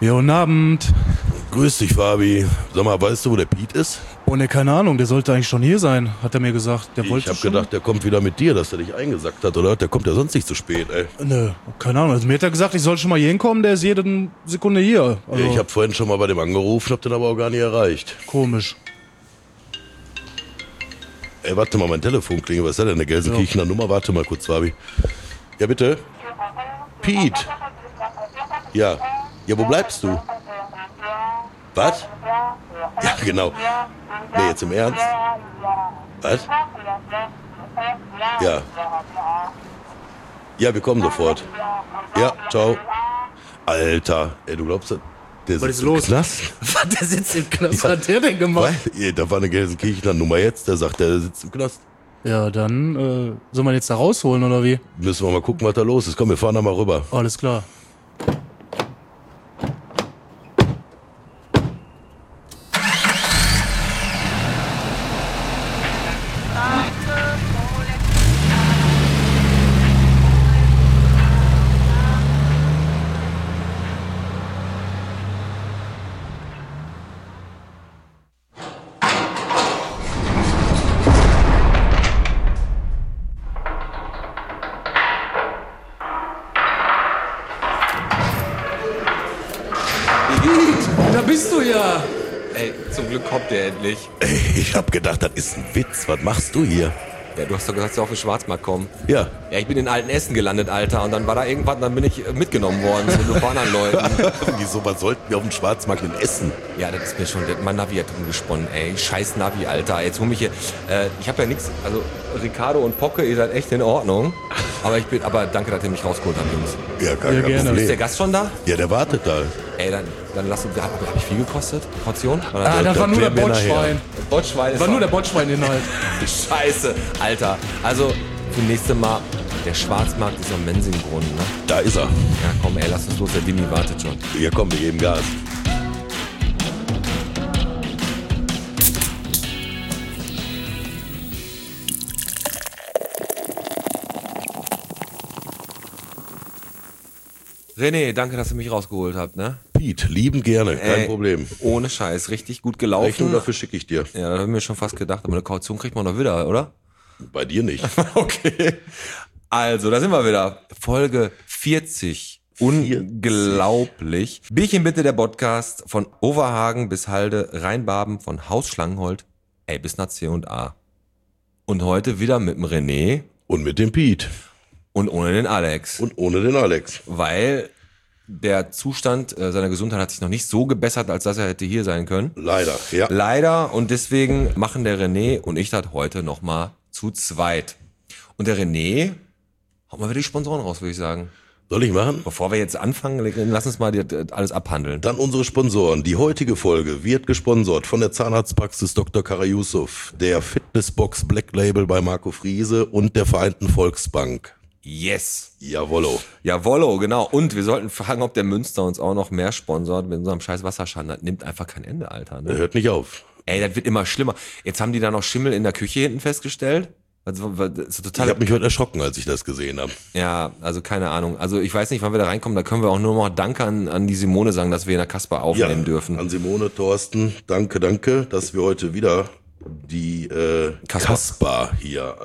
Ja, guten Abend. Grüß dich, Fabi. Sag mal, weißt du, wo der Piet ist? Oh ne, keine Ahnung, der sollte eigentlich schon hier sein, hat er mir gesagt. Der wollte Ich hab schon. gedacht, der kommt wieder mit dir, dass der dich eingesackt hat, oder? Der kommt ja sonst nicht zu spät, ey. Nö, keine Ahnung. Also mir hat er gesagt, ich soll schon mal hier hinkommen, der ist jede Sekunde hier. Also, Ich hab vorhin schon mal bei dem angerufen, hab den aber auch gar nicht erreicht. komisch. Ey, warte mal, mein Telefon klingelt. Was ist denn eine Gelsenkirchener Nummer? Warte mal kurz, Fabi. Ja, bitte? Piet. Ja. Ja, wo bleibst du? Was? Ja, genau. Nee, jetzt im Ernst? Was? Ja. Ja, wir kommen sofort. Ja, ciao. Alter, ey, du glaubst, der Was ist sitzt los? im Knast? Was, der sitzt im Knast? Was hat der denn gemacht? Weil, da war eine Gelsenkirchener Nummer jetzt, der sagt, der sitzt im Knast. Ja, dann soll man jetzt da rausholen, oder wie? Müssen wir mal gucken, was da los ist. Komm, wir fahren da mal rüber. Alles klar. Da bist du ja. Ey, zum Glück kommt der endlich. Ey, ich hab gedacht, das ist ein Witz. Was machst du hier? Ja, du hast doch gesagt, dass du auf den Schwarzmarkt kommen. Ja. Ja, ich bin in Altenessen gelandet, Alter. Und dann war da irgendwann, dann bin ich mitgenommen worden mit ein paar anderen Leuten. Wieso, was sollten wir auf dem Schwarzmarkt denn essen? Ja, das ist mir schon, mein Navi hat umgesponnen, ey. Scheiß Navi, Alter. Jetzt hol mich hier, ich hab ja nichts, also Ricardo und Pocke, ihr seid echt in Ordnung. Aber danke, dass ihr mich rausgeholt habt, Jungs. Ja, Ja, gerne. Ist der Gast schon da? Ja, der wartet da. Ey, dann lass uns, hab ich viel gekostet? Kaution? Ah, das war nur der klären wir nachher. Botschwein. Botschwein Das war nur der Botschweininhalt. Scheiße, Alter. Also, für nächste Mal, der Schwarzmarkt ist am Mensingbrunnen, ne? Da ist er. Ja, komm, ey, lass uns los, der Dimi wartet schon. Ja, komm, wir geben Gas. René, danke, dass ihr mich rausgeholt habt, ne? Piet, lieben gerne, kein Ey, Problem. Ohne Scheiß, richtig gut gelaufen. Rechnung dafür schicke ich dir. Ja, da hab ich mir schon fast gedacht, aber eine Kaution kriegt man doch wieder, oder? Bei dir nicht. Okay. Also, da sind wir wieder. Folge 40. Unglaublich. Bierchen bitte, der Podcast von Overhagen bis Halde, Rheinbaben, von Haus Schlangenhold, bis nach C&A. Und heute wieder mit dem René Und mit dem Piet. und ohne den Alex. Und ohne den Alex. Weil der Zustand seiner Gesundheit hat sich noch nicht so gebessert, als dass er hätte hier sein können. Leider, ja. Leider, und deswegen machen der René und ich das heute nochmal zu zweit. Und der René, hauen wir wieder die Sponsoren raus, würde ich sagen. Soll ich machen? Bevor wir jetzt anfangen, lass uns mal alles abhandeln. Dann unsere Sponsoren. Die heutige Folge wird gesponsert von der Zahnarztpraxis Dr. Kara Yusuf, der Fitnessbox Black Label bei Marco Friese und der Vereinten Volksbank. Yes. Jawollo. Jawollo, genau. Und wir sollten fragen, ob der Münster uns auch noch mehr sponsort mit unserem scheiß Wasserschaden. Das nimmt einfach kein Ende, Alter. Der Ne? hört nicht auf. Ey, das wird immer schlimmer. Jetzt haben die da noch Schimmel in der Küche hinten festgestellt. Also, das ist total. Ich habe mich heute erschrocken, als ich das gesehen habe. Ja, also keine Ahnung. Also ich weiß nicht, wann wir da reinkommen. Da können wir auch nur noch Danke an die Simone sagen, dass wir in der Kasper aufnehmen dürfen. An Simone, Thorsten, danke, dass wir heute wieder die Kasper hier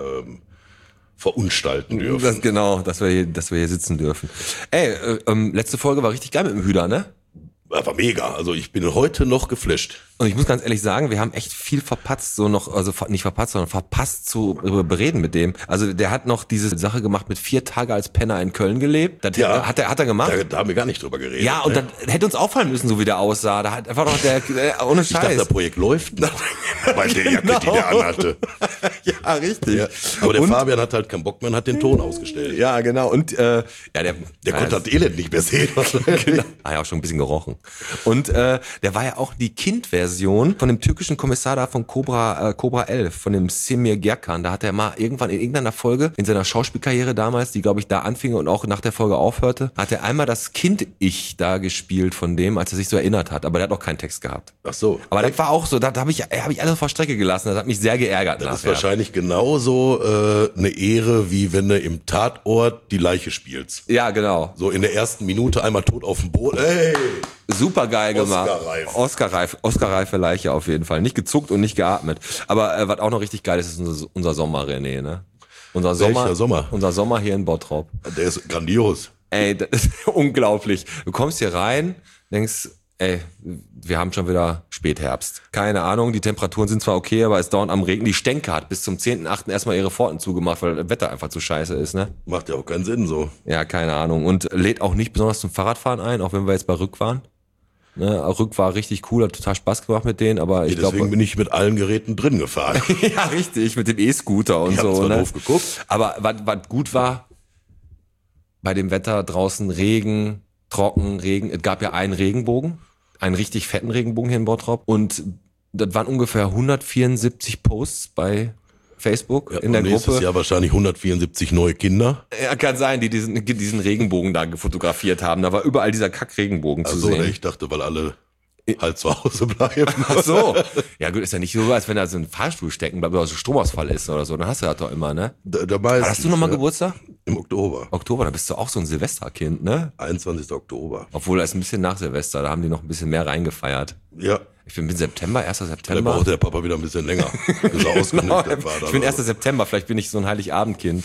verunstalten dürfen. Das, genau, dass wir hier sitzen dürfen. Ey, letzte Folge war richtig geil mit dem Hüder, ne? War mega. Also ich bin heute noch geflasht. Und ich muss ganz ehrlich sagen, wir haben echt viel verpatzt, so noch, also nicht verpatzt, sondern verpasst zu bereden mit dem. Also der hat noch diese Sache gemacht, mit 4 Tage als Penner in Köln gelebt. Das hat er gemacht. Da haben wir gar nicht drüber geredet. Ja, und dann hätte uns auffallen müssen, so wie der aussah. Da hat einfach noch ohne Ich dachte, Scheiß. das Projekt läuft noch. Bei der Jacke, die der anhatte. Ja, richtig. Ja. Aber der Fabian hat halt keinen Bock mehr und hat den Ton ausgestellt. Ja, genau. Und der konnte das Elend nicht mehr sehen. Genau. Ah ja, auch schon ein bisschen gerochen. Und der war ja auch die Kindversion von dem türkischen Kommissar da von Cobra 11, von dem Semir Gerkan. Da hat er mal irgendwann in irgendeiner Folge in seiner Schauspielkarriere damals, die glaube ich da anfing und auch nach der Folge aufhörte, hat er einmal das Kind-Ich da gespielt von dem, als er sich so erinnert hat. Aber der hat auch keinen Text gehabt. Ach so. Aber das war auch so, da hab ich alles vor Strecke gelassen. Das hat mich sehr geärgert. Das ist wahrscheinlich genauso eine Ehre, wie wenn du im Tatort die Leiche spielst. Ja, genau. So in der ersten Minute einmal tot auf dem Boden. Ey! Super geil gemacht. Oscar-reif. Oscar-reife Leiche auf jeden Fall. Nicht gezuckt und nicht geatmet. Aber was auch noch richtig geil ist unser Sommer, René, ne? Unser Sommer? Unser Sommer hier in Bottrop. Der ist grandios. Ey, das ist unglaublich. Du kommst hier rein, denkst, ey, wir haben schon wieder Spätherbst. Keine Ahnung, die Temperaturen sind zwar okay, aber es dauernd am Regen. Die Stänke hat bis zum 10.8. erstmal ihre Pforten zugemacht, weil das Wetter einfach zu scheiße ist, ne? Macht ja auch keinen Sinn so. Ja, keine Ahnung. Und lädt auch nicht besonders zum Fahrradfahren ein, auch wenn wir jetzt bei Rück waren. Ne, Rück war richtig cool, hat total Spaß gemacht mit denen, aber ich glaube... Deswegen bin ich mit allen Geräten drin gefahren. Ja, richtig, mit dem E-Scooter und ich hab so. zwar Ne? doof geguckt. Aber was gut war, bei dem Wetter draußen Regen, trocken, Regen. Es gab ja einen Regenbogen, einen richtig fetten Regenbogen hier in Bottrop. Und das waren ungefähr 174 Posts bei Facebook in der nächstes Gruppe. Jahr wahrscheinlich 174 neue Kinder. Ja, kann sein, die diesen Regenbogen da fotografiert haben. Da war überall dieser Kack-Regenbogen zu sehen. Ich dachte, weil alle halt zu Hause bleiben. Ach so. Ja gut, ist ja nicht so, als wenn da so ein Fahrstuhl stecken bleibt oder so Stromausfall ist oder so. Dann hast du das doch immer, ne? Hast du nochmal Geburtstag? Im Oktober. Oktober, da bist du auch so ein Silvesterkind, ne? 21. Oktober. Obwohl, das ist ein bisschen nach Silvester, da haben die noch ein bisschen mehr reingefeiert. Ja. Ich bin September, 1. Da September. braucht der Papa wieder ein bisschen länger. Bis er ausgenüchtert war. Ich bin 1. September, vielleicht bin ich so ein Heiligabendkind.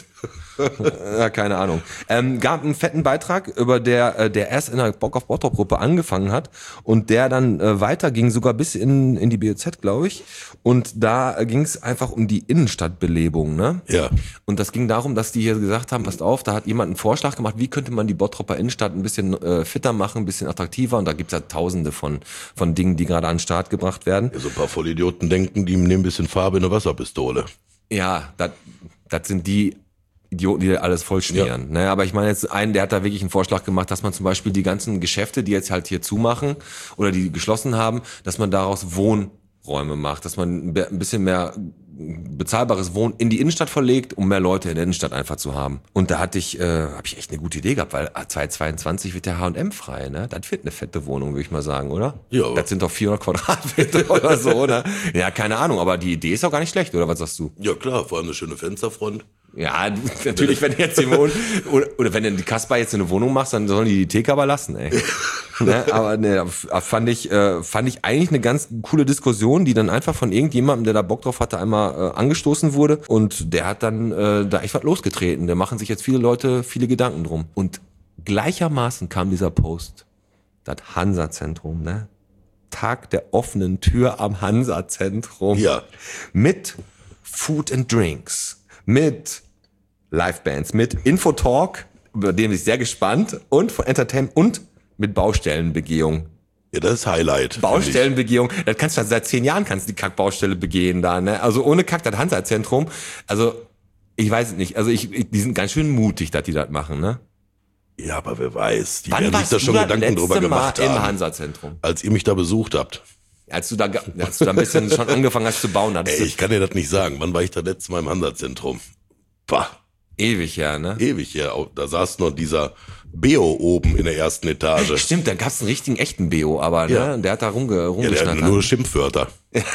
Ja, keine Ahnung. Gab einen fetten Beitrag, über der erst in der Bock auf Bottrop-Gruppe angefangen hat und der dann weiterging, sogar bis in die BOZ, glaube ich. Und da ging es einfach um die Innenstadtbelebung, ne? Ja. Und das ging darum, dass die hier gesagt haben, passt auf, da hat jemand einen Vorschlag gemacht, wie könnte man die Bottroper Innenstadt ein bisschen fitter machen, ein bisschen attraktiver. Und da gibt's ja tausende von Dingen, die gerade an den Start gebracht werden. Ja, so ein paar Vollidioten denken, die nehmen ein bisschen Farbe in eine Wasserpistole. Ja, das sind die Idioten, die alles voll schmieren. Ja. Ne? Aber ich meine jetzt der hat da wirklich einen Vorschlag gemacht, dass man zum Beispiel die ganzen Geschäfte, die jetzt halt hier zumachen oder die geschlossen haben, dass man daraus Wohnräume macht, dass man ein bisschen mehr bezahlbares Wohnen in die Innenstadt verlegt, um mehr Leute in der Innenstadt einfach zu haben. Und da habe ich echt eine gute Idee gehabt, weil 2022 wird der H&M frei, ne? Das wird eine fette Wohnung, würde ich mal sagen, oder? Ja. Das sind doch 400 Quadratmeter oder so, oder? Ja, keine Ahnung, aber die Idee ist auch gar nicht schlecht, oder was sagst du? Ja klar, vor allem eine schöne Fensterfront. Ja, natürlich, wenn jetzt die Wohnung, oder wenn du die Kasper jetzt eine Wohnung machst, dann sollen die Theke aber lassen, ey. Ne, aber ne, fand ich eigentlich eine ganz coole Diskussion, die dann einfach von irgendjemandem, der da Bock drauf hatte, einmal angestoßen wurde. Und der hat dann da echt was losgetreten. Da machen sich jetzt viele Leute viele Gedanken drum. Und gleichermaßen kam dieser Post, das Hansa-Zentrum, ne? Tag der offenen Tür am Hansa-Zentrum. Ja. Mit Food and Drinks, mit Livebands, mit Infotalk, über den bin ich sehr gespannt, und von Entertainment und mit Baustellenbegehung. Ja, das ist Highlight. Baustellenbegehung, das kannst du seit 10 Jahren kannst du die Kackbaustelle begehen da, ne? Also ohne Kack, das Hansa-Zentrum. Also, ich weiß es nicht. Also die sind ganz schön mutig, dass die das machen, ne? Ja, aber wer weiß, die Wann werden sich warst da du schon das Gedanken drüber letzte Mal gemacht im haben, Hansa-Zentrum? als ihr mich da besucht habt. Als du da ein bisschen schon angefangen hast zu bauen, hattest Ey, ich kann dir das nicht sagen. Wann war ich das letzte Mal im Hansa-Zentrum? Pah, ewig, ja, ne? ewig her. Da saß noch dieser Beo oben in der ersten Etage. Stimmt, da gab's einen richtigen echten BO, aber Ja. ne, der hat da Ja, der rumgeschnattert. hat nur Schimpfwörter.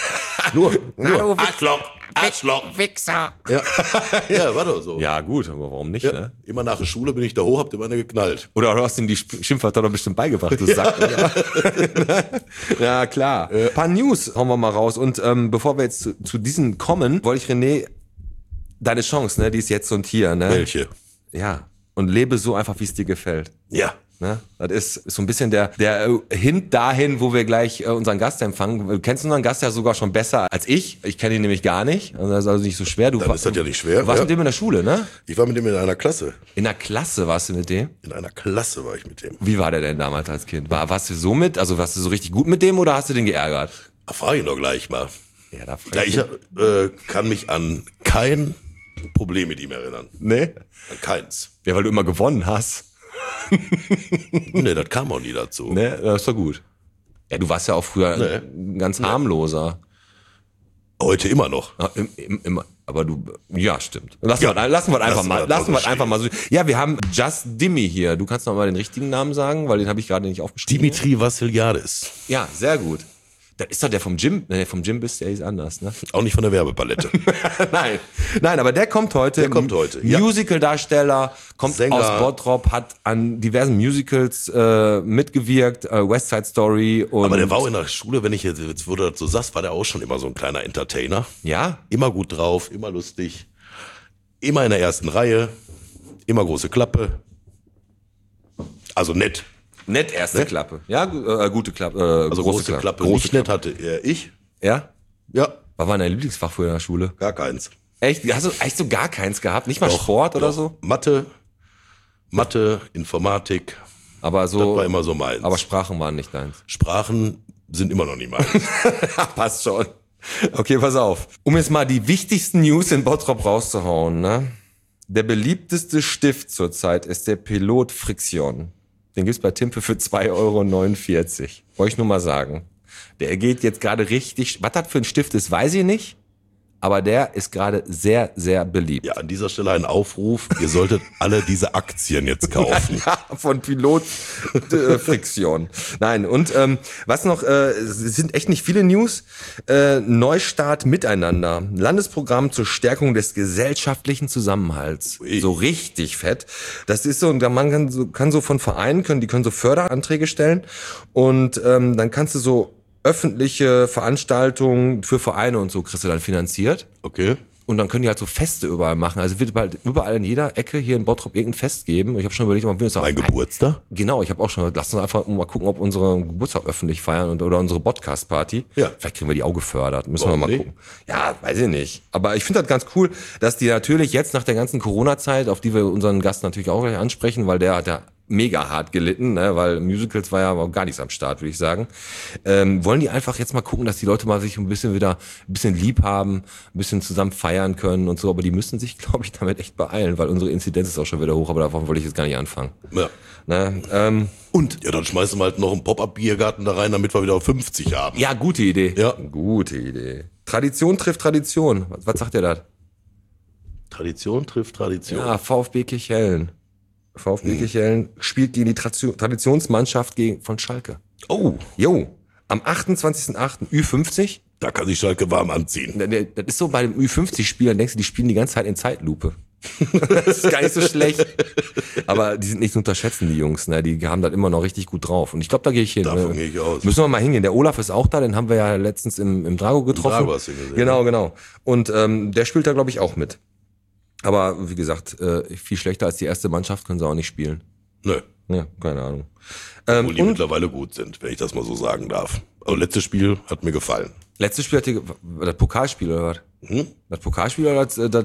nur. Hallo, Arschloch. Wichser. Ja, war doch so. Ja, gut, aber warum nicht, Ja. ne? Immer nach der Schule bin ich da hoch, hab dem eine geknallt. Oder du hast ihm die Schimpfwörter doch bestimmt beigebracht, du Sack. Ja, klar. Ein paar News hauen wir mal raus. Und bevor wir jetzt zu diesen kommen, wollte ich René, deine Chance, ne, die ist jetzt und hier, ne? Welche? Ja. Und lebe so einfach, wie es dir gefällt. Ja. Ne? Das ist so ein bisschen der Hint dahin, wo wir gleich unseren Gast empfangen. Du kennst unseren Gast ja sogar schon besser als ich. Ich kenne ihn nämlich gar nicht. Also das ist also nicht so schwer. Dann ist das ja nicht schwer. Du warst Ja. mit dem in der Schule, ne? Ich war mit dem in einer Klasse. In der Klasse warst du mit dem? In einer Klasse war ich mit dem. Wie war der denn damals als Kind? Warst du so mit? Also warst du so richtig gut mit dem oder hast du den geärgert? Da frage ich ihn doch gleich mal. Ja, da Ja, ich kann mich an kein Problem mit ihm erinnern. Nee? An keins. Ja, weil du immer gewonnen hast. Nee, das kam auch nie dazu. Ne, das ist doch gut. Ja, du warst ja auch früher ganz harmloser. Heute immer noch. Ja, immer. Aber du, ja, stimmt. Lassen wir einfach mal so. Ja, wir haben Just Dimmy hier. Du kannst noch mal den richtigen Namen sagen, weil den habe ich gerade nicht aufgeschrieben. Dimitri Vassiliadis. Ja, sehr gut. Das ist doch der vom Jim. Der vom Jim bist, der ist anders, ne? Auch nicht von der Werbepalette. Nein, aber der kommt heute. Ja. Musical-Darsteller, kommt Sänger. aus Bottrop, hat an diversen Musicals mitgewirkt, West Side Story und. Aber der war auch in der Schule, wenn ich jetzt wo du das so sagst, war der auch schon immer so ein kleiner Entertainer. Ja? Immer gut drauf, immer lustig. Immer in der ersten Reihe. Immer große Klappe. Also nett. Nett erste Klappe. Ja, gute Klappe. Also große Klappe. Große Nicht nett hatte ich. Ja? Ja, Was war dein Lieblingsfach früher in der Schule? gar keins. Echt? Hast du echt so gar keins gehabt? Nicht mal Doch, Sport oder doch. so? Mathe, Informatik. Aber Das so. war immer so meins. Aber Sprachen waren nicht deins. Sprachen sind immer noch nicht meins. Passt schon. Okay, pass auf. Um jetzt mal die wichtigsten News in Bottrop rauszuhauen, ne? Der beliebteste Stift zurzeit ist der Pilot Friction. Den gibt's bei Timpe für 2,49 Euro. Wollte ich nur mal sagen. Der geht jetzt gerade richtig. Was das für ein Stift ist, weiß ich nicht. Aber der ist gerade sehr, sehr beliebt. Ja, an dieser Stelle ein Aufruf. Ihr solltet alle diese Aktien jetzt kaufen. Ja, von Pilot Friction. Nein, und was noch, es sind echt nicht viele News. Neustart Miteinander. Landesprogramm zur Stärkung des gesellschaftlichen Zusammenhalts. Ui. So richtig fett. Das ist so, und man kann so von Vereinen, die können so Förderanträge stellen. Und dann kannst du so öffentliche Veranstaltungen für Vereine und so kriegst du dann finanziert. Okay. Und dann können die halt so Feste überall machen. Also wird bald überall in jeder Ecke hier in Bottrop irgendein Fest geben. Ich habe schon überlegt, ob wir uns auch Mein Geburtstag? Genau, ich habe auch schon. Lass uns einfach mal gucken, ob unsere Geburtstag öffentlich feiern oder unsere Podcast-Party. Ja. Vielleicht kriegen wir die auch gefördert. Müssen Warum wir mal nicht? gucken. Ja, weiß ich nicht. Aber ich finde das ganz cool, dass die natürlich jetzt nach der ganzen Corona-Zeit, auf die wir unseren Gast natürlich auch gleich ansprechen, weil der hat ja mega hart gelitten, ne, weil Musicals war ja aber gar nichts am Start, würde ich sagen. Wollen die einfach jetzt mal gucken, dass die Leute mal sich ein bisschen lieb haben, ein bisschen zusammen feiern können und so, aber die müssen sich, glaube ich, damit echt beeilen, weil unsere Inzidenz ist auch schon wieder hoch, aber davon wollte ich jetzt gar nicht anfangen. Ja. Ne, Ja, dann schmeißen wir halt noch einen Pop-Up-Biergarten da rein, damit wir wieder auf 50 haben. ja, gute Idee. Ja. Gute Idee. Tradition trifft Tradition. Was sagt ihr da? Tradition trifft Tradition. Ja, VfB Kirchhellen. VfB Kirchhellen spielt gegen die Traditionsmannschaft von Schalke. Oh, Jo, am 28.08. Ü50. da kann sich Schalke warm anziehen. Das ist so bei dem Ü50-Spiel, dann denkst du, die spielen die ganze Zeit in Zeitlupe. Das ist gar nicht so schlecht. Aber die sind nicht zu unterschätzen, die Jungs. Ne? Die haben das immer noch richtig gut drauf. Und ich glaube, da gehe ich hin. Davon gehe ich aus. Müssen wir mal hingehen. Der Olaf ist auch da, den haben wir ja letztens im Drago getroffen. Drago hast du gesehen, Genau. Und der spielt da, glaube ich, auch mit. Aber wie gesagt, viel schlechter als die erste Mannschaft können sie auch nicht spielen. Nö, Ja, keine Ahnung. obwohl die mittlerweile gut sind, wenn ich das mal so sagen darf. Also letztes Spiel hat mir gefallen. Letztes Spiel das Pokalspiel oder was? Das Pokalspiel oder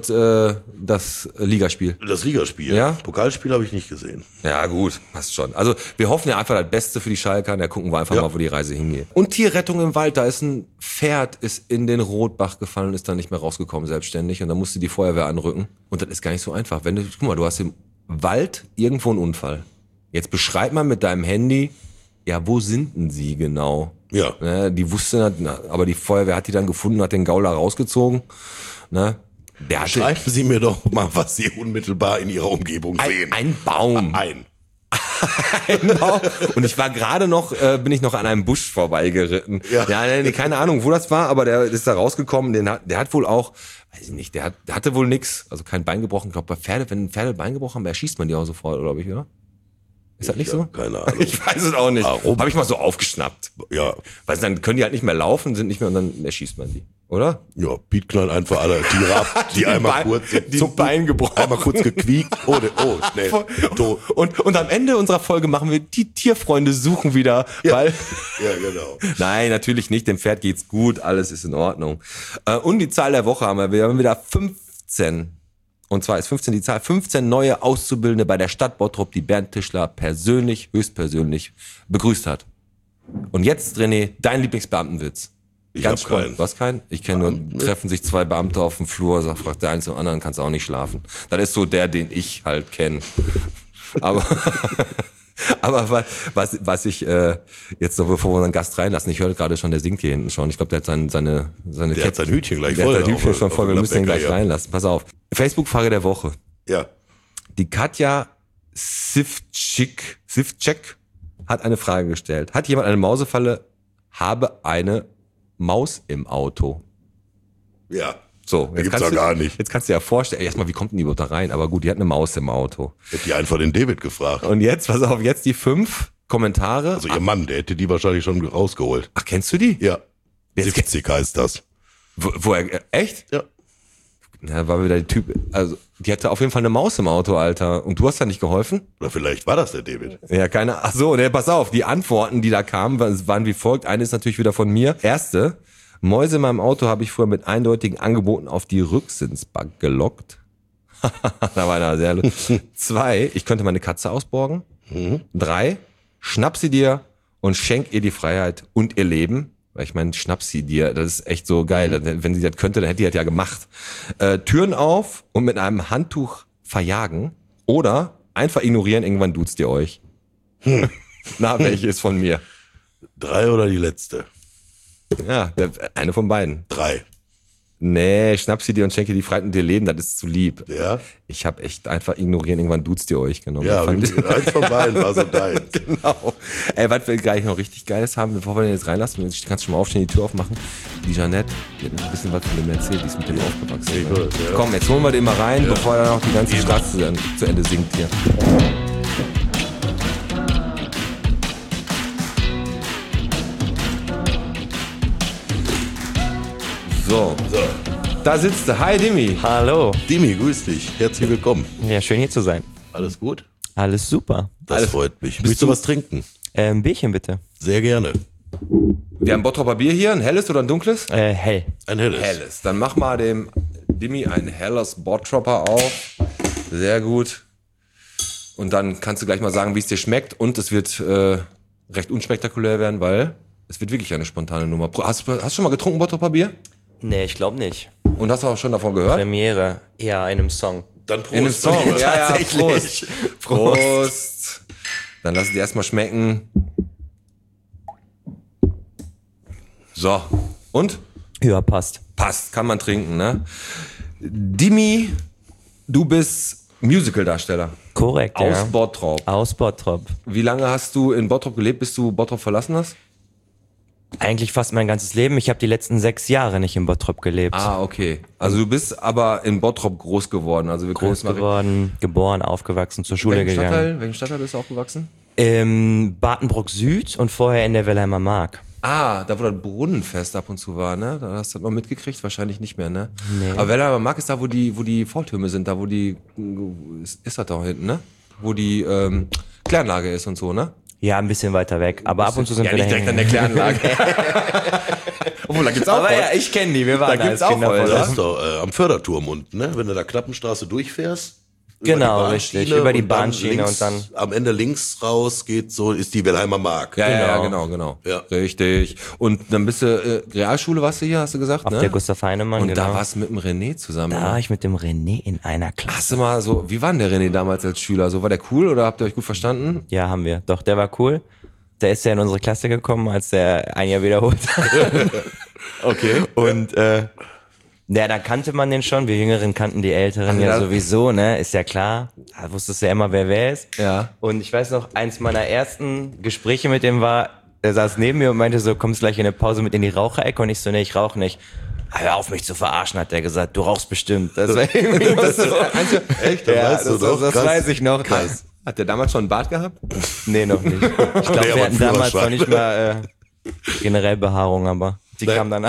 das Ligaspiel? Das Ligaspiel. Ja? Pokalspiel habe ich nicht gesehen. Ja, gut, passt schon. Also, wir hoffen ja einfach das Beste für die Schalker, da gucken wir einfach Ja. mal, wo die Reise hingeht. Und Tierrettung im Wald, da ist ein Pferd, ist in den Rotbach gefallen und ist dann nicht mehr rausgekommen selbstständig und dann musste die Feuerwehr anrücken. Und das ist gar nicht so einfach. Guck mal, du hast im Wald irgendwo einen Unfall. Jetzt beschreib mal mit deinem Handy, ja, wo sind denn sie genau? Ja. Ne, die wusste, aber die Feuerwehr hat die dann gefunden, hat den Gauler rausgezogen. Ne? Der hatte Schreiben Sie mir doch mal, was Sie unmittelbar in Ihrer Umgebung sehen. ein Baum. Ein. Genau. Und ich war gerade noch, bin ich noch an einem Busch vorbeigeritten. Ja. Nee, keine Ahnung, wo das war, aber der ist da rausgekommen. Der hat wohl auch, weiß ich nicht, der hatte wohl nix, also kein Bein gebrochen. Ich glaube, wenn Pferde Bein gebrochen haben, erschießt man die auch sofort, glaube ich, oder? Ist das nicht so? Keine Ahnung. Ich weiß es auch nicht. Warum? Habe ich mal so aufgeschnappt. Ja, Weil dann können die halt nicht mehr laufen, sind nicht mehr und dann erschießt man die, oder? ja, Piet knallt einfach alle Tiere ab, die einmal kurz die Bein gebrochen. einmal kurz gequiekt. Oh, schnell. Tot. Und am Ende unserer Folge machen wir die Tierfreunde suchen wieder, weil Ja, genau. nein, natürlich nicht. Dem Pferd geht's gut, alles ist in Ordnung. Und die Zahl der Woche haben wir. Wir haben wieder 15. Und zwar ist 15 die Zahl. 15 neue Auszubildende bei der Stadt Bottrop, die Bernd Tischler höchstpersönlich begrüßt hat. Und jetzt, René, dein Lieblingsbeamtenwitz. Ich hab spannend. keinen. Du hast keinen? Ich kenne nur, treffen sich zwei Beamte auf dem Flur, fragt der eine zum anderen, kannst auch nicht schlafen. Das ist so der, den ich halt kenne. Aber was ich jetzt noch, bevor wir unseren Gast reinlassen, ich höre gerade schon, der singt hier hinten schon. Ich glaube, der hat seine Der hat sein Hütchen gleich der voll. hat sein Hütchen auf- schon voll. auf Wir müssen ihn Gladbecker, gleich reinlassen. Pass auf. Facebook-Frage der Woche. Ja. Die Katja Sivcek hat eine Frage gestellt. Hat jemand eine Mausefalle? Habe eine Maus im Auto. Ja. So, Da gibt's doch gar nicht. Jetzt kannst du dir ja vorstellen, erstmal, wie kommt denn die überhaupt da rein? Aber gut, die hat eine Maus im Auto. Hätte die einfach den David gefragt. Und jetzt, pass auf, jetzt die 5 Kommentare. Also ihr Mann, der hätte die wahrscheinlich schon rausgeholt. Ach, kennst du die? Ja. Jetzt- 70 heißt das. Echt? Ja. Ja, war wieder der Typ, also, die hatte auf jeden Fall eine Maus im Auto, Alter. Und du hast da nicht geholfen? Oder vielleicht war das der David. Ja, keine, ach so, ne, pass auf, die Antworten, die da kamen, waren wie folgt. Eine ist natürlich wieder von mir. Erste, Mäuse in meinem Auto habe ich früher mit eindeutigen Angeboten auf die Rücksitzbank gelockt. Da war einer sehr lustig. 2, ich könnte meine Katze ausborgen. 3, schnapp sie dir und schenk ihr die Freiheit und ihr Leben. Weil ich meine, schnapp sie dir, das ist echt so geil. Wenn sie das könnte, dann hätte die das ja gemacht. Türen auf und mit einem Handtuch verjagen oder einfach ignorieren, irgendwann duzt ihr euch. Na, welche ist von mir? 3 oder die letzte? Ja, eine von beiden. 3. Nee, schnapp sie dir und schenke dir die Freiheit und ihr Leben, das ist zu lieb. Ja? Ich habe echt einfach ignorieren, irgendwann duzt ihr euch genommen. Ja, Fand ich- eins von beiden war so deins. Genau. Ey, was wir gleich noch richtig Geiles haben, bevor wir den jetzt reinlassen, kannst du schon mal aufstehen, die Tür aufmachen. Die Jeanette, die hat uns ein bisschen was von dem erzählt, die ist mit dem aufgewachsen. Ich Ne? höre, ja. Komm, jetzt holen wir den mal rein, bevor er noch die ganze Straße zu Ende singt hier. So, So, da sitzt er. Hi, Dimi. Hallo. Dimi, grüß dich. Herzlich willkommen. Ja, schön hier zu sein. Alles gut? Alles super. Das freut mich. Willst du was trinken? Ein Bierchen bitte. Sehr gerne. Wir haben Bottroper Bier hier, ein helles oder ein dunkles? Hell. Ein helles. Helles. Dann mach mal dem Dimi ein helles Bottropper auf. Sehr gut. Und dann kannst du gleich mal sagen, wie es dir schmeckt. Und es wird recht unspektakulär werden, weil es wird wirklich eine spontane Nummer. Hast du schon mal getrunken Bottroper Bier? Nee, ich glaube nicht. Und hast du auch schon davon gehört? Premiere. Ja, in einem Song. Dann Prost. In einem Song. mein Lieber. Ja, ja, Tatsächlich. Prost. Prost. Dann lass es dir erstmal schmecken. So. Und? Ja, passt. Passt, kann man trinken, ne? Dimi, du bist Musicaldarsteller. Korrekt, Aus ja. Bottrop. Aus Bottrop. Wie lange hast du in Bottrop gelebt, bis du Bottrop verlassen hast? Eigentlich fast mein ganzes Leben. Ich habe die letzten 6 Jahre nicht in Bottrop gelebt. Ah, okay. Also du bist aber in Bottrop groß geworden. Also wir können Groß jetzt mal geworden, geboren, aufgewachsen, zur Schule gegangen. Welchen Stadtteil bist du aufgewachsen? Badenbrock Süd und vorher in der Wilhelmer Mark. Ah, da wo das Brunnenfest ab und zu war, ne? Da hast du das noch mitgekriegt? Wahrscheinlich nicht mehr, ne? Nee. Aber Wellheimer Mark ist da, wo die Vortürme sind, da wo die, ist das da hinten, ne? Wo die Kläranlage ist und so, ne? Ja, ein bisschen weiter weg. Aber ab und zu sind Ja, wir nicht da direkt an der Kläranlage. Obwohl, da gibt's auch Aber Holz. ja, ich kenne die. Wir waren Da da gibt's als auch Kinder Holz, voll ja? Das ist doch am Förderturm unten, ne? Wenn du da Klappenstraße durchfährst. Genau, richtig. Über die und dann Bahnschiene links, und dann. am Ende links raus geht so, ist die Wilhelmer Mark. Ja, Genau. genau. Ja. Richtig. Und dann bist du, Realschule warst du hier, hast du gesagt, Auf ne? der Gustav Heinemann, Und genau. da warst du mit dem René zusammen. Da war ich mit dem René in einer Klasse. Hast du mal so, wie war denn der René damals als Schüler? So, war der cool oder habt ihr euch gut verstanden? Ja, haben wir. Doch, der war cool. Der ist ja in unsere Klasse gekommen, als der ein Jahr wiederholt hat. Okay. Und ja, da kannte man den schon. Wir Jüngeren kannten die Älteren ja ja. sowieso, ne? Ist ja klar. Da wusstest du ja immer, wer ist. Ja. Und ich weiß noch, eins meiner ersten Gespräche mit dem war, der saß neben mir und meinte so, kommst gleich in der Pause mit in die Raucherecke? Und ich so, nee, ich rauche nicht. Hör auf mich zu verarschen, hat der gesagt. Du rauchst bestimmt. Das war irgendwie immer so. Echt? Dann Ja, weißt du das, doch. das Krass. weiß ich noch. Krass. Hat der damals schon einen Bart gehabt? Nee, noch nicht. Ich glaube, Nee, aber wir hatten damals noch Führerschein. nicht mal generell Behaarung, aber die Nee. kam danach.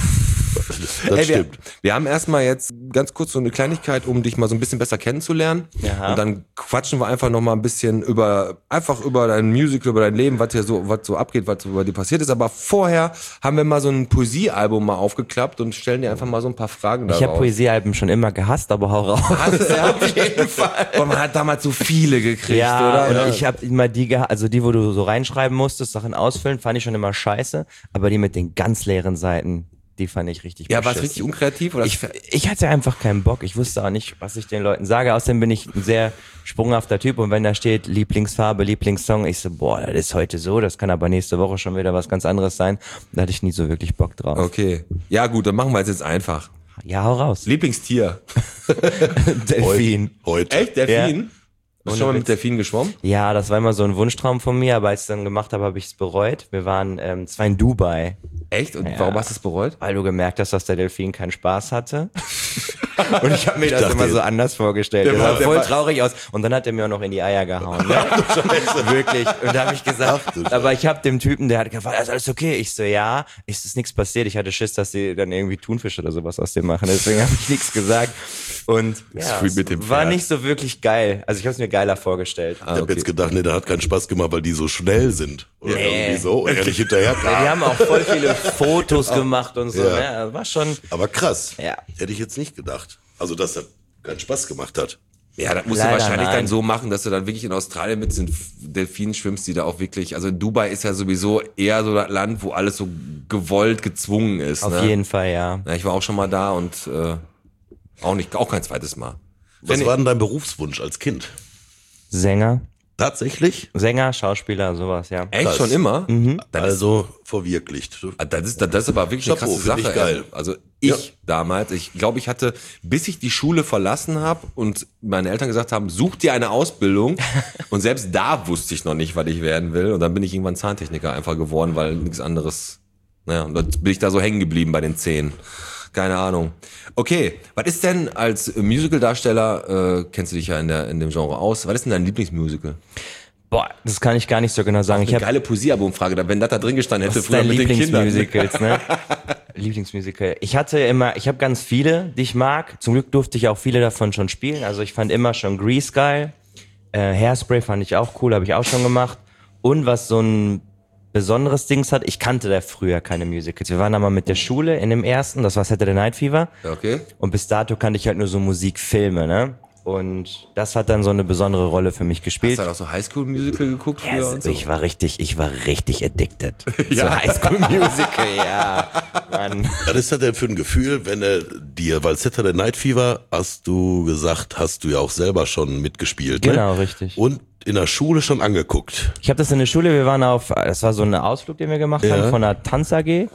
Das Ey, stimmt. wir haben erstmal jetzt ganz kurz so eine Kleinigkeit, um dich mal so ein bisschen besser kennenzulernen. Ja. Und dann quatschen wir einfach noch mal ein bisschen über dein Musical, über dein Leben, was so abgeht, was über dir passiert ist. Aber vorher haben wir mal so ein Poesiealbum mal aufgeklappt und stellen dir einfach mal so ein paar Fragen darauf. Ich habe Poesiealben schon immer gehasst, aber hau raus. Hast du ja auf jeden Fall. Und man hat damals so viele gekriegt, Ja, oder? und ich habe immer die gehabt, also die, wo du so reinschreiben musstest, Sachen ausfüllen, fand ich schon immer scheiße. Aber die mit den ganz leeren Seiten, die fand ich richtig Ja, war es beschissen. richtig unkreativ? Oder Ich hatte einfach keinen Bock. Ich wusste auch nicht, was ich den Leuten sage. Außerdem bin ich ein sehr sprunghafter Typ. Und wenn da steht Lieblingsfarbe, Lieblingssong, ich so, boah, das ist heute so. Das kann aber nächste Woche schon wieder was ganz anderes sein. Da hatte ich nie so wirklich Bock drauf. Okay. Ja gut, dann machen wir es jetzt einfach. Ja, hau raus. Lieblingstier. Delfin. Heute. Echt? Delfin? Bist du schon mal Ohne mit Witz. Delfinen geschwommen? Ja, das war immer so ein Wunschtraum von mir, aber als ich es dann gemacht habe, habe ich es bereut. Wir waren zwar in Dubai. Echt? Und warum hast du es bereut? Weil du gemerkt hast, dass der Delfin keinen Spaß hatte. Und ich habe mir das immer so anders vorgestellt. Der sah voll traurig aus. Und dann hat er mir auch noch in die Eier gehauen. Ne? Wirklich. Und da habe ich gesagt, aber ich habe dem Typen, der hat gefragt, ist alles okay? Ich so, ja. Es ist nichts passiert. Ich hatte Schiss, dass sie dann irgendwie Thunfisch oder sowas aus dem machen. Deswegen habe ich nichts gesagt. Und ja, es war nicht so wirklich geil. Also ich habe es mir geiler vorgestellt. Ich habe jetzt gedacht, der hat keinen Spaß gemacht, weil die so schnell sind. Oder irgendwie so. Und er nicht hinterher kam. Ja, die haben auch voll viele Fotos gemacht und so. Ja. Ne? Das war schon... Aber krass. Ja. Hätte ich jetzt nicht gedacht. Also, dass das keinen Spaß gemacht hat. Ja, das musst du Leider wahrscheinlich nein. dann so machen, dass du dann wirklich in Australien mit den Delfinen schwimmst, die da auch wirklich, also Dubai ist ja sowieso eher so das Land, wo alles so gewollt gezwungen ist. Auf jeden Fall, ja. Ja, ich war auch schon mal da und auch kein zweites Mal. Was war denn dein Berufswunsch als Kind? Sänger, Schauspieler, sowas, ja. Echt Krass. schon immer? Also verwirklicht. Das ist aber wirklich eine Chapeau, krasse find ich Sache. geil. Also damals, ich glaube, ich hatte, bis ich die Schule verlassen habe und meine Eltern gesagt haben, such dir eine Ausbildung und selbst da wusste ich noch nicht, was ich werden will und dann bin ich irgendwann Zahntechniker einfach geworden, weil nichts anderes, naja, und dann bin ich da so hängen geblieben bei den 10. Keine Ahnung. Okay, was ist denn als Musical-Darsteller, kennst du dich ja in dem Genre aus, was ist denn dein Lieblingsmusical? Boah, das kann ich gar nicht so genau sagen. Eine geile Poesiealbumfrage, wenn das da drin gestanden hätte, Was ist früher dein mit den Kindern. Lieblingsmusicals, ne? Lieblingsmusical. Ich habe ganz viele, die ich mag. Zum Glück durfte ich auch viele davon schon spielen. Also ich fand immer schon Grease geil. Hairspray fand ich auch cool, habe ich auch schon gemacht. Und was so ein besonderes Dings hat, ich kannte da früher keine Musicals. Wir waren da mal mit der Schule in dem ersten, das war Saturday Night Fever. Okay. Und bis dato kannte ich halt nur so Musikfilme, ne? Und das hat dann so eine besondere Rolle für mich gespielt. Hast du auch so Highschool-Musical geguckt früher Yes, und so? ich war richtig addicted. So Highschool Musical, ja. Mann. Was ist das denn für ein Gefühl, wenn er dir, weil Saturday Night Fever, hast du gesagt, hast du ja auch selber schon mitgespielt, Genau, ne? richtig. Und in der Schule schon angeguckt. Ich habe das in der Schule, das war so ein Ausflug, den wir gemacht haben von der Tanz AG.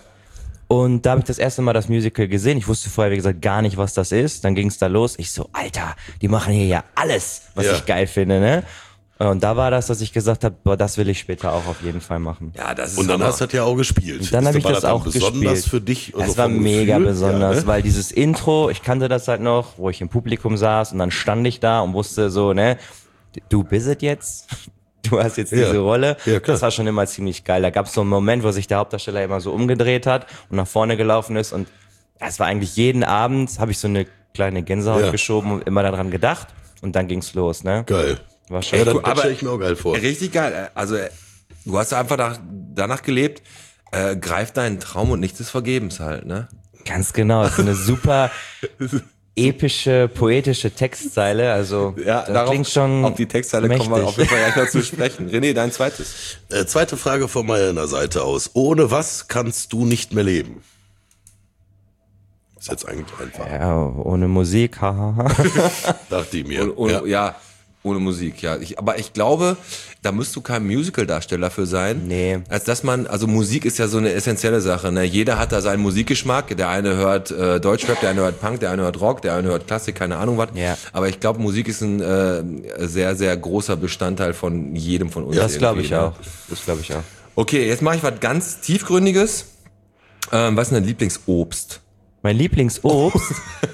Und da habe ich das erste Mal das Musical gesehen. Ich wusste vorher, wie gesagt, gar nicht, was das ist. Dann ging es da los. Ich so, Alter, die machen hier ja alles, was ich geil finde, ne? Und da war das, dass ich gesagt habe, boah, das will ich später auch auf jeden Fall machen. Ja, das ist Und dann Hammer. hast du das ja auch gespielt. Und dann habe ich War das dann auch besonders gespielt. für dich? Es also war vom mega Gefühl? besonders, Ja, ne? weil dieses Intro, ich kannte das halt noch, wo ich im Publikum saß und dann stand ich da und wusste so, ne, du bist es jetzt. Du hast jetzt diese Rolle. Ja, klar. Das war schon immer ziemlich geil. Da gab es so einen Moment, wo sich der Hauptdarsteller immer so umgedreht hat und nach vorne gelaufen ist. Und es war eigentlich jeden Abend, habe ich so eine kleine Gänsehaut geschoben und immer daran gedacht. Und dann ging's los, ne? Geil. War schon Ja, das aber- stelle ich mir auch geil vor. Richtig geil. Also, du hast einfach danach gelebt, greif deinen Traum und nichts ist vergebens halt, ne? ganz genau. Das ist eine super epische, poetische Textzeile. Also, das klingt schon auf die Textzeile mächtig. kommen wir auf jeden Fall gleich noch zu sprechen. René, dein zweites. Zweite Frage von meiner Seite aus. Ohne was kannst du nicht mehr leben? Ist jetzt eigentlich einfach. Ja, ohne Musik, hahaha. Dachte ich mir. Ohne Musik, ja. Aber ich glaube, da musst du kein Musical-Darsteller für sein. Nee. Als dass also Musik ist ja so eine essentielle Sache, ne? Jeder hat da seinen Musikgeschmack. Der eine hört Deutschrap, der eine hört Punk, der eine hört Rock, der eine hört Klassik, keine Ahnung was. Ja. Aber ich glaube, Musik ist ein sehr, sehr großer Bestandteil von jedem von uns. Das glaube ich irgendwie, ne? auch. Das glaube ich auch. Okay, jetzt mache ich was ganz Tiefgründiges. Was ist dein Lieblingsobst? Mein Lieblingsobst?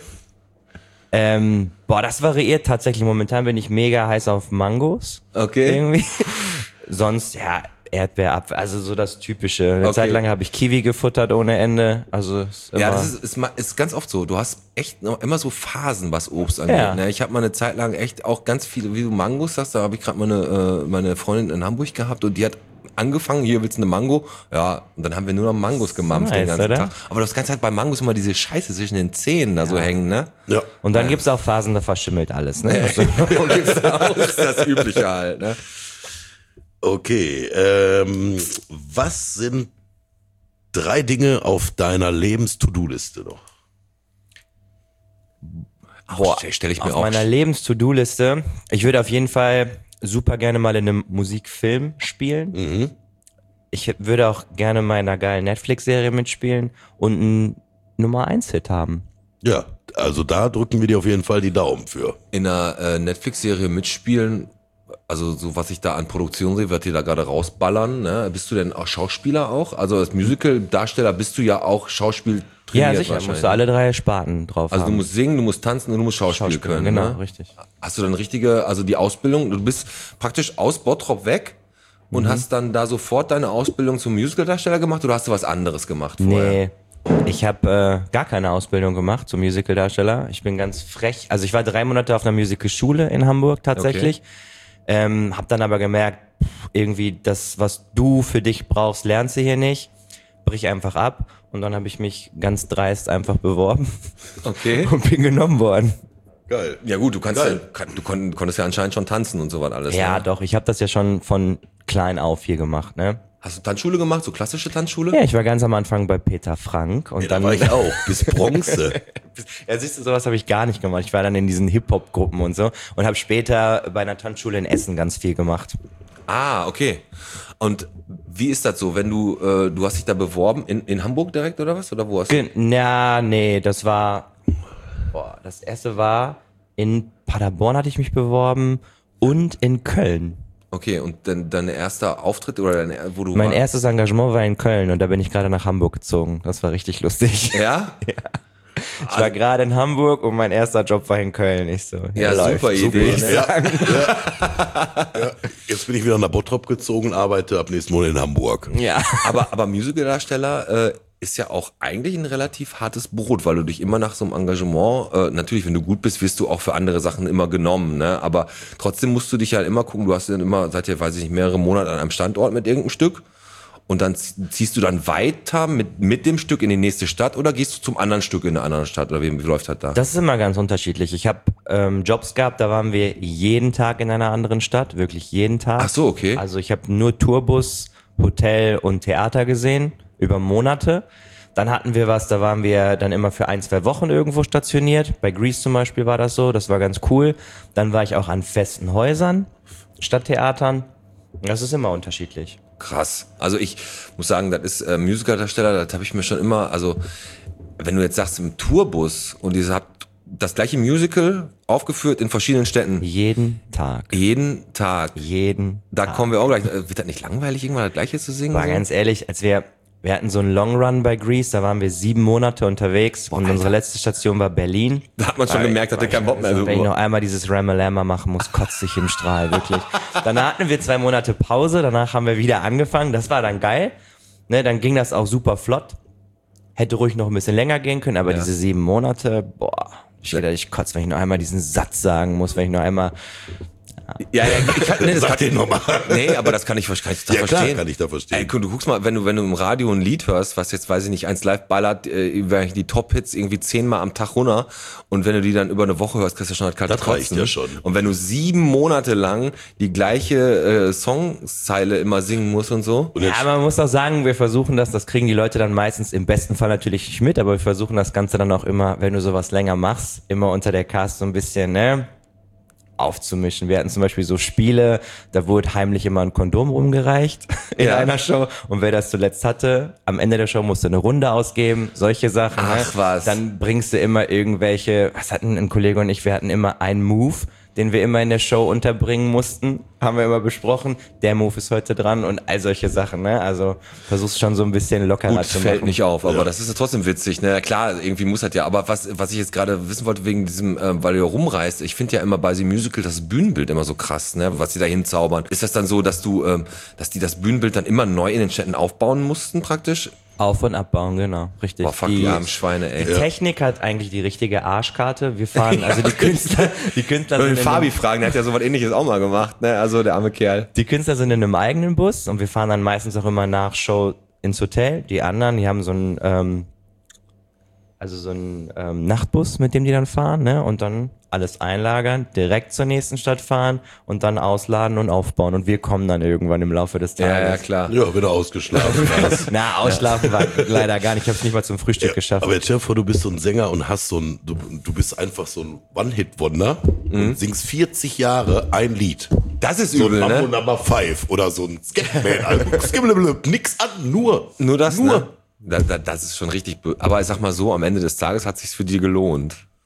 Das variiert tatsächlich. Momentan bin ich mega heiß auf Mangos. Okay. Irgendwie. Sonst, ja, Erdbeerapfel, also so das Typische. Eine Okay. Zeit lang habe ich Kiwi gefuttert ohne Ende. Also ist immer, Ja, das ist ganz oft so. Du hast echt noch immer so Phasen, was Obst angeht. Ja. Ne? Ich habe mal eine Zeit lang echt auch ganz viele, wie du Mangos sagst, da habe ich gerade meine Freundin in Hamburg gehabt und die hat angefangen, hier willst du eine Mango? Ja, und dann haben wir nur noch Mangos gemampft den Nice, ganzen oder? Tag. Aber das Ganze hat bei Mangos immer diese Scheiße zwischen den Zähnen da so hängen, ne? Ja. Und dann gibt's auch Phasen, da verschimmelt alles. Ne? Also, Das ist das Übliche halt, ne? Okay. Was sind 3 Dinge auf deiner Lebens-To-Do-Liste noch? boah, Stell ich mir auf auch. meiner Lebens-To-Do-Liste, ich würde auf jeden Fall super gerne mal in einem Musikfilm spielen. Ich würde auch gerne mal in einer geilen Netflix-Serie mitspielen und einen Nummer-1-Hit haben. Ja, also da drücken wir dir auf jeden Fall die Daumen für. In einer Netflix-Serie mitspielen Also so was ich da an Produktion sehe, wird dir da gerade rausballern. Ne? Bist du denn auch Schauspieler auch? Also als Musical-Darsteller bist du ja auch Schauspiel trainiert. Ja, sicher, musst du alle 3 Sparten drauf Also haben. du musst singen, du musst tanzen und du musst Schauspiel können. Genau, Ne? richtig. Hast du dann richtige, also die Ausbildung, du bist praktisch aus Bottrop weg und hast dann da sofort deine Ausbildung zum Musical-Darsteller gemacht oder hast du was anderes gemacht vorher? Nee, ich habe gar keine Ausbildung gemacht zum Musical-Darsteller. Ich bin ganz frech. Also ich war 3 Monate auf einer Musical-Schule in Hamburg tatsächlich. Hab dann aber gemerkt, irgendwie das, was du für dich brauchst, lernst du hier nicht. Brich einfach ab. Und dann habe ich mich ganz dreist einfach beworben Okay. und bin genommen worden. Geil. Ja gut, du kannst Geil. ja, du konntest ja anscheinend schon tanzen und so was alles. Ja, Ne? doch, ich habe das ja schon von klein auf hier gemacht, ne? Hast du Tanzschule gemacht, so klassische Tanzschule? Ja, ich war ganz am Anfang bei Peter Frank und Ja, da dann war ich auch, bis Bronze. Ja, siehst du, sowas habe ich gar nicht gemacht. Ich war dann in diesen Hip-Hop-Gruppen und so und habe später bei einer Tanzschule in Essen ganz viel gemacht. Ah, okay. Und wie ist das so, wenn du hast dich da beworben, in Hamburg direkt oder was? Oder wo hast du? Ja, nee, das erste war in Paderborn hatte ich mich beworben und in Köln. Okay, und dann dein erster Auftritt oder wo du Mein warst? erstes Engagement war in Köln und da bin ich gerade nach Hamburg gezogen. Das war richtig lustig. Ja? Ich war gerade in Hamburg und mein erster Job war in Köln. Ich so, Ja, läuft. super Idee. Ne? Ja. Jetzt bin ich wieder nach Bottrop gezogen, arbeite ab nächsten Monat in Hamburg. Ja. Aber Musicaldarsteller ist ja auch eigentlich ein relativ hartes Brot, weil du dich immer nach so einem Engagement, natürlich, wenn du gut bist, wirst du auch für andere Sachen immer genommen, ne? Aber trotzdem musst du dich ja immer gucken, du hast dann immer, seit ja, weiß ich nicht, mehrere Monate an einem Standort mit irgendeinem Stück und dann ziehst du dann weiter mit dem Stück in die nächste Stadt oder gehst du zum anderen Stück in eine andere Stadt oder wie läuft das da? Das ist immer ganz unterschiedlich. Ich habe Jobs gehabt, da waren wir jeden Tag in einer anderen Stadt, wirklich jeden Tag. Ach so, okay. Also ich habe nur Tourbus, Hotel und Theater gesehen, über Monate. Dann hatten wir was, da waren wir dann immer für 1-2 Wochen irgendwo stationiert. Bei Grease zum Beispiel war das so, das war ganz cool. Dann war ich auch an festen Häusern, Stadttheatern. Das ist immer unterschiedlich. Krass. Also ich muss sagen, das ist Musicaldarsteller, das habe ich mir schon immer, also wenn du jetzt sagst im Tourbus und ihr habt das gleiche Musical aufgeführt in verschiedenen Städten. Jeden Tag. Jeden Tag. Jeden Da Tag. kommen wir auch gleich. Wird das nicht langweilig, irgendwann das gleiche zu singen? War so? ganz ehrlich, als wir hatten so einen Long Run bei Grease, da waren wir 7 Monate unterwegs und unsere letzte Station war Berlin. Da hat man schon gemerkt, dass der keinen Bock mehr Also, wenn ich so. noch einmal dieses Ramalama machen muss, kotzt sich im Strahl, wirklich. Danach hatten wir 2 Monate Pause, danach haben wir wieder angefangen, das war dann geil. Ne, dann ging das auch super flott. Hätte ruhig noch ein bisschen länger gehen können, aber Ja. diese 7 Monate, boah, ich kotze, wenn ich noch einmal diesen Satz sagen muss, wenn ich noch einmal... Ja, Sag den nochmal. Nee, aber das kann ich total Ja, klar, verstehen. kann ich da verstehen. Ey, du guckst mal, wenn du im Radio ein Lied hörst, was jetzt, weiß ich nicht, 1 live ballert, die Top-Hits irgendwie 10-mal am Tag runter und wenn du die dann über eine Woche hörst, kriegst du schon halt kalte Das reicht Kotzen. ja schon. Und wenn du 7 Monate lang die gleiche Songzeile immer singen musst und so. Und Ja, jetzt, man muss auch sagen, wir versuchen das kriegen die Leute dann meistens im besten Fall natürlich nicht mit, aber wir versuchen das Ganze dann auch immer, wenn du sowas länger machst, immer unter der Cast so ein bisschen, ne, aufzumischen. Wir hatten zum Beispiel so Spiele, da wurde heimlich immer ein Kondom rumgereicht in Ja. einer Show und wer das zuletzt hatte, am Ende der Show musste eine Runde ausgeben, solche Sachen. Ach, ne? was. Dann bringst du immer irgendwelche, was hatten ein Kollege und ich, wir hatten immer einen Move, den wir immer in der Show unterbringen mussten, haben wir immer besprochen, der Move ist heute dran und all solche Sachen, ne? Also versuchst schon so ein bisschen lockerer Gut, zu fällt machen. nicht auf, aber das ist ja trotzdem witzig. Ne? Klar, irgendwie muss das ja. Aber was ich jetzt gerade wissen wollte, wegen diesem, weil du ja rumreist, ich finde ja immer bei diesem Musical das Bühnenbild immer so krass, ne? Was sie da hinzaubern. Ist das dann so, dass dass die das Bühnenbild dann immer neu in den Städten aufbauen mussten praktisch? Auf- und abbauen, genau, richtig. Boah, fuck die armen Schweine, ey. Die Technik hat eigentlich die richtige Arschkarte. Wir fahren, also die Künstler Wenn sind wir in Fabi fragen, der hat ja sowas ähnliches auch mal gemacht, ne? Also der arme Kerl. Die Künstler sind in einem eigenen Bus und wir fahren dann meistens auch immer nach Show ins Hotel. Die anderen, die haben so einen Nachtbus, mit dem die dann fahren, ne? Und dann alles einlagern, direkt zur nächsten Stadt fahren und dann ausladen und aufbauen. Und wir kommen dann irgendwann im Laufe des Tages. Ja, ja, klar. ja, wenn du ausgeschlafen hast. Na, ausschlafen war leider gar nicht. Ich habe es nicht mal zum Frühstück geschafft. Aber jetzt stell dir vor, du bist so ein Sänger und hast du bist einfach so ein One-Hit-Wonder und singst 40 Jahre ein Lied. Das ist So ein übel, Mambo ne? Number 5 oder so ein Scatman-Album. Skibblebblub, nix an, nur. Nur das, Nur. ne? Das ist schon richtig. Aber ich sag mal so, am Ende des Tages hat sich's für die gelohnt.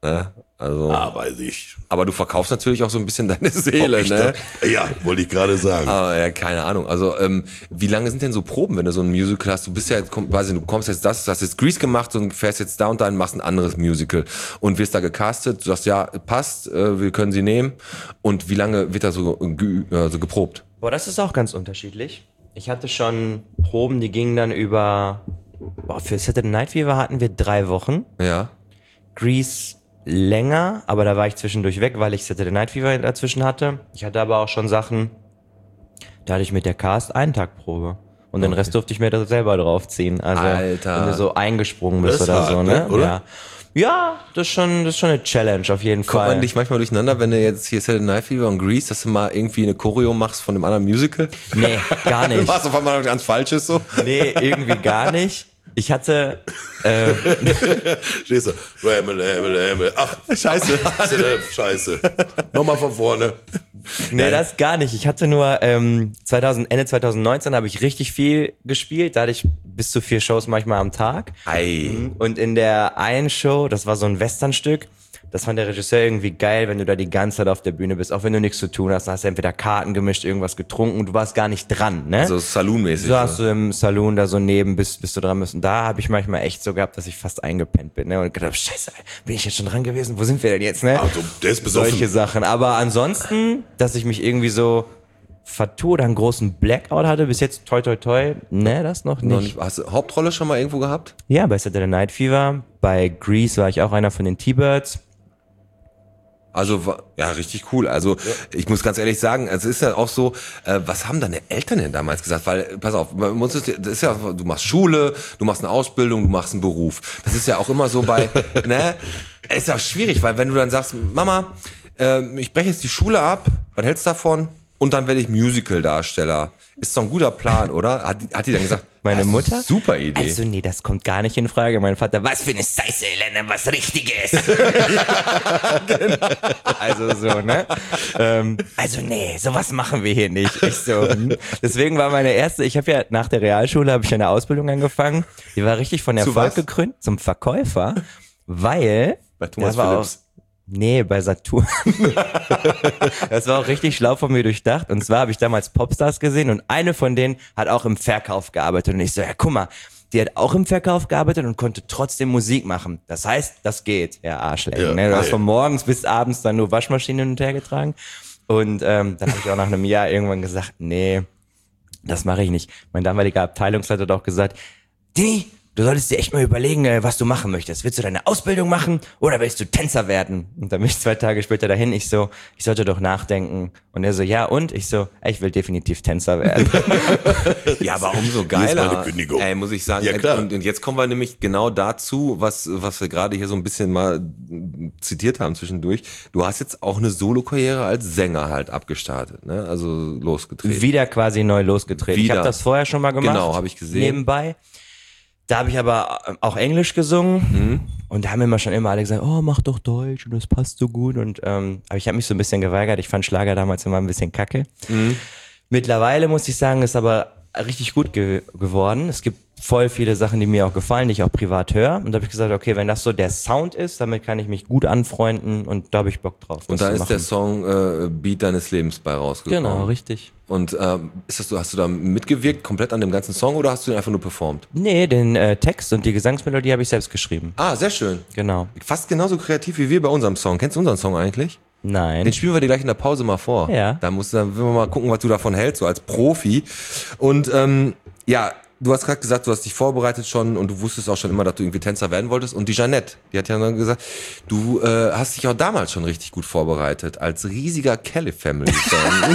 Ne? Also, weiß ich. aber du verkaufst natürlich auch so ein bisschen deine Seele, Ob ich ne? Ja, wollte ich gerade sagen. Aber ja, keine Ahnung. Also, wie lange sind denn so Proben, wenn du so ein Musical hast? Du bist ja jetzt, du kommst jetzt hast jetzt Grease gemacht und fährst jetzt da und da und machst ein anderes Musical und wirst da gecastet. Du sagst, ja, passt, wir können sie nehmen. Und wie lange wird da so geprobt? Boah, das ist auch ganz unterschiedlich. Ich hatte schon Proben, die gingen dann über, für Saturday Night Fever hatten wir 3 Wochen. Ja. Grease länger, aber da war ich zwischendurch weg, weil ich Saturday Night Fever dazwischen hatte. Ich hatte aber auch schon Sachen, da hatte ich mit der Cast einen Tag Probe. Und den Rest durfte ich mir da selber draufziehen. Also, Alter. wenn du so eingesprungen bist Das ist oder hart, so, ne? ne? Oder? Ja, das ist schon eine Challenge auf jeden Kommt Fall. man dich manchmal durcheinander, wenn du jetzt hier Saturday Night Fever und Grease, dass du mal irgendwie eine Choreo machst von einem anderen Musical? Nee, gar Du nicht. machst auf einmal noch ganz Falsches so. Nee, irgendwie gar nicht. Ich hatte, Stehst du? Ach, Scheiße. Scheiße. Nochmal von vorne. nee, das gar nicht. Ich hatte nur, Ende 2019 habe ich richtig viel gespielt. Da hatte ich bis zu 4 Shows manchmal am Tag. Ei. Und in der einen Show, das war so ein Westernstück, das fand der Regisseur irgendwie geil, wenn du da die ganze Zeit auf der Bühne bist, auch wenn du nichts zu tun hast. Dann hast du entweder Karten gemischt, irgendwas getrunken und du warst gar nicht dran, ne? So Saloon-mäßig. So hast du im Saloon da so neben, bis du dran bist. Und da habe ich manchmal echt so gehabt, dass ich fast eingepennt bin, ne? Und gedacht, scheiße, bin ich jetzt schon dran gewesen? Wo sind wir denn jetzt, ne? Also, der ist besoffen. Solche Sachen. Aber ansonsten, dass ich mich irgendwie so vertue oder einen großen Blackout hatte, bis jetzt toi toi toi, ne, das noch Noch nicht. nicht. Hast du Hauptrolle schon mal irgendwo gehabt? Ja, bei Saturday Night Fever, bei Grease war ich auch einer von den T-Birds. Also, ja, richtig cool. Also, ich muss ganz ehrlich sagen, es ist ja auch so, was haben deine Eltern denn damals gesagt? Weil, pass auf, das ist ja, du machst Schule, du machst eine Ausbildung, du machst einen Beruf. Das ist ja auch immer so bei, ne? Ist ja schwierig, weil wenn du dann sagst, Mama, ich breche jetzt die Schule ab, was hältst du davon? Und dann werde ich Musical-Darsteller. Ist doch ein guter Plan, oder? Hat die dann gesagt, Meine das ist Mutter? eine super Idee. Also nee, das kommt gar nicht in Frage. Mein Vater, was für eine Scheiße, Elena, was Richtiges. Also so, ne? Also nee, sowas machen wir hier nicht. Ich so, Deswegen war meine erste, ich habe ja nach der Realschule, habe ich eine Ausbildung angefangen. Die war richtig von Erfolg was? gekrönt, zum Verkäufer, weil... Bei Thomas das war Philipps. Nee, bei Saturn. Das war auch richtig schlau von mir durchdacht. Und zwar habe ich damals Popstars gesehen und eine von denen hat auch im Verkauf gearbeitet. Und ich so, ja, guck mal, die hat auch im Verkauf gearbeitet und konnte trotzdem Musik machen. Das heißt, das geht. Ja, Arschlecken. Ja, Ne? Du hast geil. von morgens bis abends dann nur Waschmaschinen hin und her getragen. Und dann habe ich auch nach einem Jahr irgendwann gesagt, nee, das mache ich nicht. Mein damaliger Abteilungsleiter hat auch gesagt, Dini, du solltest dir echt mal überlegen, was du machen möchtest. Willst du deine Ausbildung machen oder willst du Tänzer werden? Und dann bin ich 2 Tage später dahin. Ich so, ich sollte doch nachdenken. Und er so, ja und? Ich so, ich will definitiv Tänzer werden. Ja, aber umso Hier ist geiler. meine Kündigung. Ey, muss ich sagen. Ja, klar. Und jetzt kommen wir nämlich genau dazu, was wir gerade hier so ein bisschen mal zitiert haben zwischendurch. Du hast jetzt auch eine Solo-Karriere als Sänger halt abgestartet, ne? Also losgetreten. Wieder quasi neu losgetreten. Ich Wieder. habe das vorher schon mal gemacht. Genau, habe ich gesehen. Nebenbei. Da habe ich aber auch Englisch gesungen und da haben immer schon immer alle gesagt, oh, mach doch Deutsch und das passt so gut. Und aber ich habe mich so ein bisschen geweigert. Ich fand Schlager damals immer ein bisschen kacke. Mittlerweile muss ich sagen, ist aber richtig gut geworden. Es gibt voll viele Sachen, die mir auch gefallen, die ich auch privat höre. Und da habe ich gesagt, okay, wenn das so der Sound ist, damit kann ich mich gut anfreunden und da habe ich Bock drauf. Und das da zu ist der machen. Song Beat deines Lebens bei rausgekommen. Genau, richtig. Und ist das so, hast du da mitgewirkt, komplett an dem ganzen Song oder hast du den einfach nur performt? Nee, den Text und die Gesangsmelodie habe ich selbst geschrieben. Ah, sehr schön. Genau. Fast genauso kreativ wie wir bei unserem Song. Kennst du unseren Song eigentlich? Nein. Den spielen wir dir gleich in der Pause mal vor. Ja. Dann werden wir mal gucken, was du davon hältst, so als Profi. Und ja, du hast gerade gesagt, du hast dich vorbereitet schon und du wusstest auch schon immer, dass du irgendwie Tänzer werden wolltest. Und die Jeanette, die hat ja dann gesagt, du hast dich auch damals schon richtig gut vorbereitet, als riesiger Kelly-Family-Fan.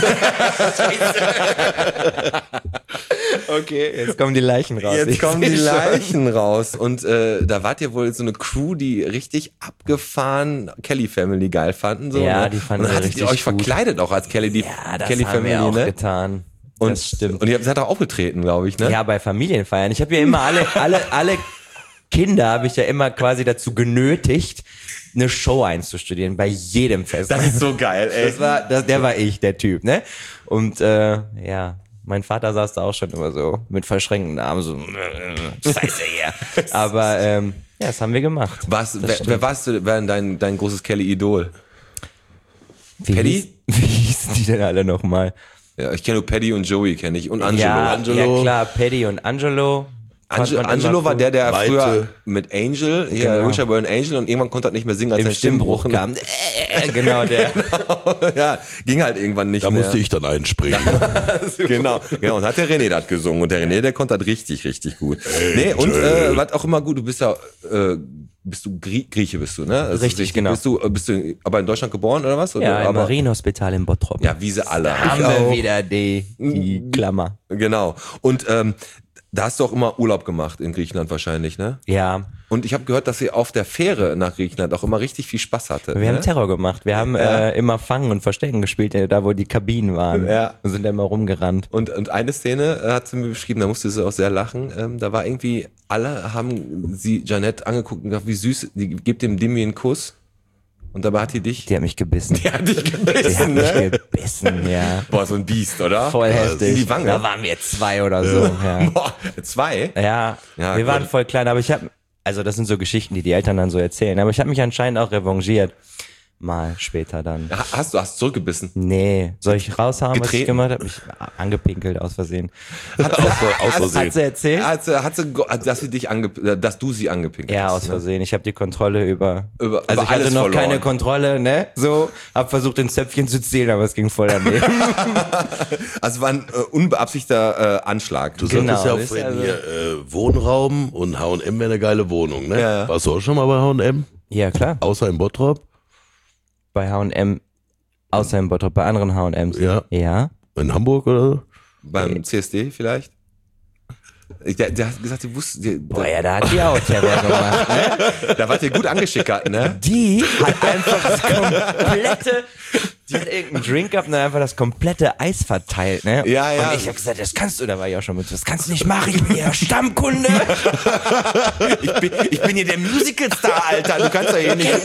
Okay, jetzt kommen die Leichen raus. Jetzt Ich kommen die seh schon. Leichen raus. Und da wart ihr wohl so eine Crew, die richtig abgefahren Kelly Family geil fanden. So, Ja, ne? die fanden Und dann wir hattet ihr richtig euch gut. verkleidet auch als Kelly, die Ja, das Kelly haben Family, wir auch ne? getan. Und, Das stimmt. Und ihr seid auch aufgetreten, glaube ich, ne? Ja, bei Familienfeiern. Ich habe ja immer alle Kinder habe ich ja immer quasi dazu genötigt, eine Show einzustudieren bei jedem Fest. Das ist so geil, ey. Der war ich, der Typ, ne? Und ja, mein Vater saß da auch schon immer so mit verschränkten Armen so Scheiße hier. Aber Ja, das haben wir gemacht. Wer warst du, wer dein großes Kelly-Idol? Paddy? Wie hießen die denn alle nochmal? Ja, ich kenne nur Paddy und Joey, kenne ich. Und Angelo. Ja, klar, Paddy und Angelo. Angelo war der Maite. früher mit Angel, Genau. Wish I Were an Angel, und irgendwann konnte er nicht mehr singen, als Im sein Stimmbruch Stimmbruch kam. Genau, der. Ja, ging halt irgendwann nicht Da mehr. musste ich dann einspringen. Genau. Und hat der René das gesungen. Und der René, der konnte das richtig, richtig gut. Nee, und was auch immer gut, du bist ja, bist du Grieche, bist du, ne? Also Richtig, genau. Bist du aber in Deutschland geboren oder was? Oder? Ja, im aber, Marienhospital in Bottrop. ja, wie sie alle. Haben wir wieder die Klammer. Genau. Und da hast du auch immer Urlaub gemacht in Griechenland wahrscheinlich, ne? Ja, Und ich habe gehört, dass ihr auf der Fähre nach Griechenland auch immer richtig viel Spaß hattet. wir ne? haben Terror gemacht. Wir haben immer Fangen und Verstecken gespielt, da wo die Kabinen waren. Ja. Und sind da immer rumgerannt. Und eine Szene hat sie mir beschrieben, da musste sie auch sehr lachen. Da war irgendwie, alle haben sie Janette angeguckt und gesagt, wie süß, die gibt dem Dimi einen Kuss. Und dabei hat die dich. Die hat mich gebissen. Die hat dich Die hat gebissen, mich ne? gebissen, ja. Boah, so ein Biest, oder? Voll In heftig. die Wange. Da waren wir 2 oder so. Ja, Boah, 2? ja, Ja, wir waren gut. voll klein, aber also das sind so Geschichten, die Eltern dann so erzählen. Aber ich habe mich anscheinend auch revanchiert. Mal später dann. Hast du zurückgebissen? Nee, soll ich raushauen, was ich Getreten? gemacht habe? Mich angepinkelt aus Versehen. Aus Versehen. Hat sie erzählt? Dass du sie angepinkt Ja, hast. aus Versehen. Ich habe die Kontrolle über Über also ich alles hatte noch verloren. keine Kontrolle, ne? So, hab versucht, den Zöpfchen zu zählen, aber es ging voll daneben. Also war ein unbeabsichtigter Anschlag. Du Genau, sagtest ja auch ist vorhin also- hier, Wohnraum und H&M wäre eine geile Wohnung, ne? Ja. Warst du auch schon mal bei H&M? Ja, klar. Außer in Bottrop? Bei H&M, außer im Bottrop, bei anderen H&Ms. Ja. Ja. In Hamburg oder so? Beim CSD vielleicht? Der hat gesagt, die wusste, Boah, ja, da hat die auch Terror gemacht, ne? da wart ihr gut angeschickert, ne? Die hat einfach das komplette, die hat irgendeinen Drink gehabt und dann einfach das komplette Eis verteilt, ne? Ja, ja. Und ich hab gesagt, das kannst du, da war ich auch schon mit, das kannst du nicht machen, ich bin hier Stammkunde. Ich bin hier der Musical-Star, Alter. Du kannst doch hier nicht.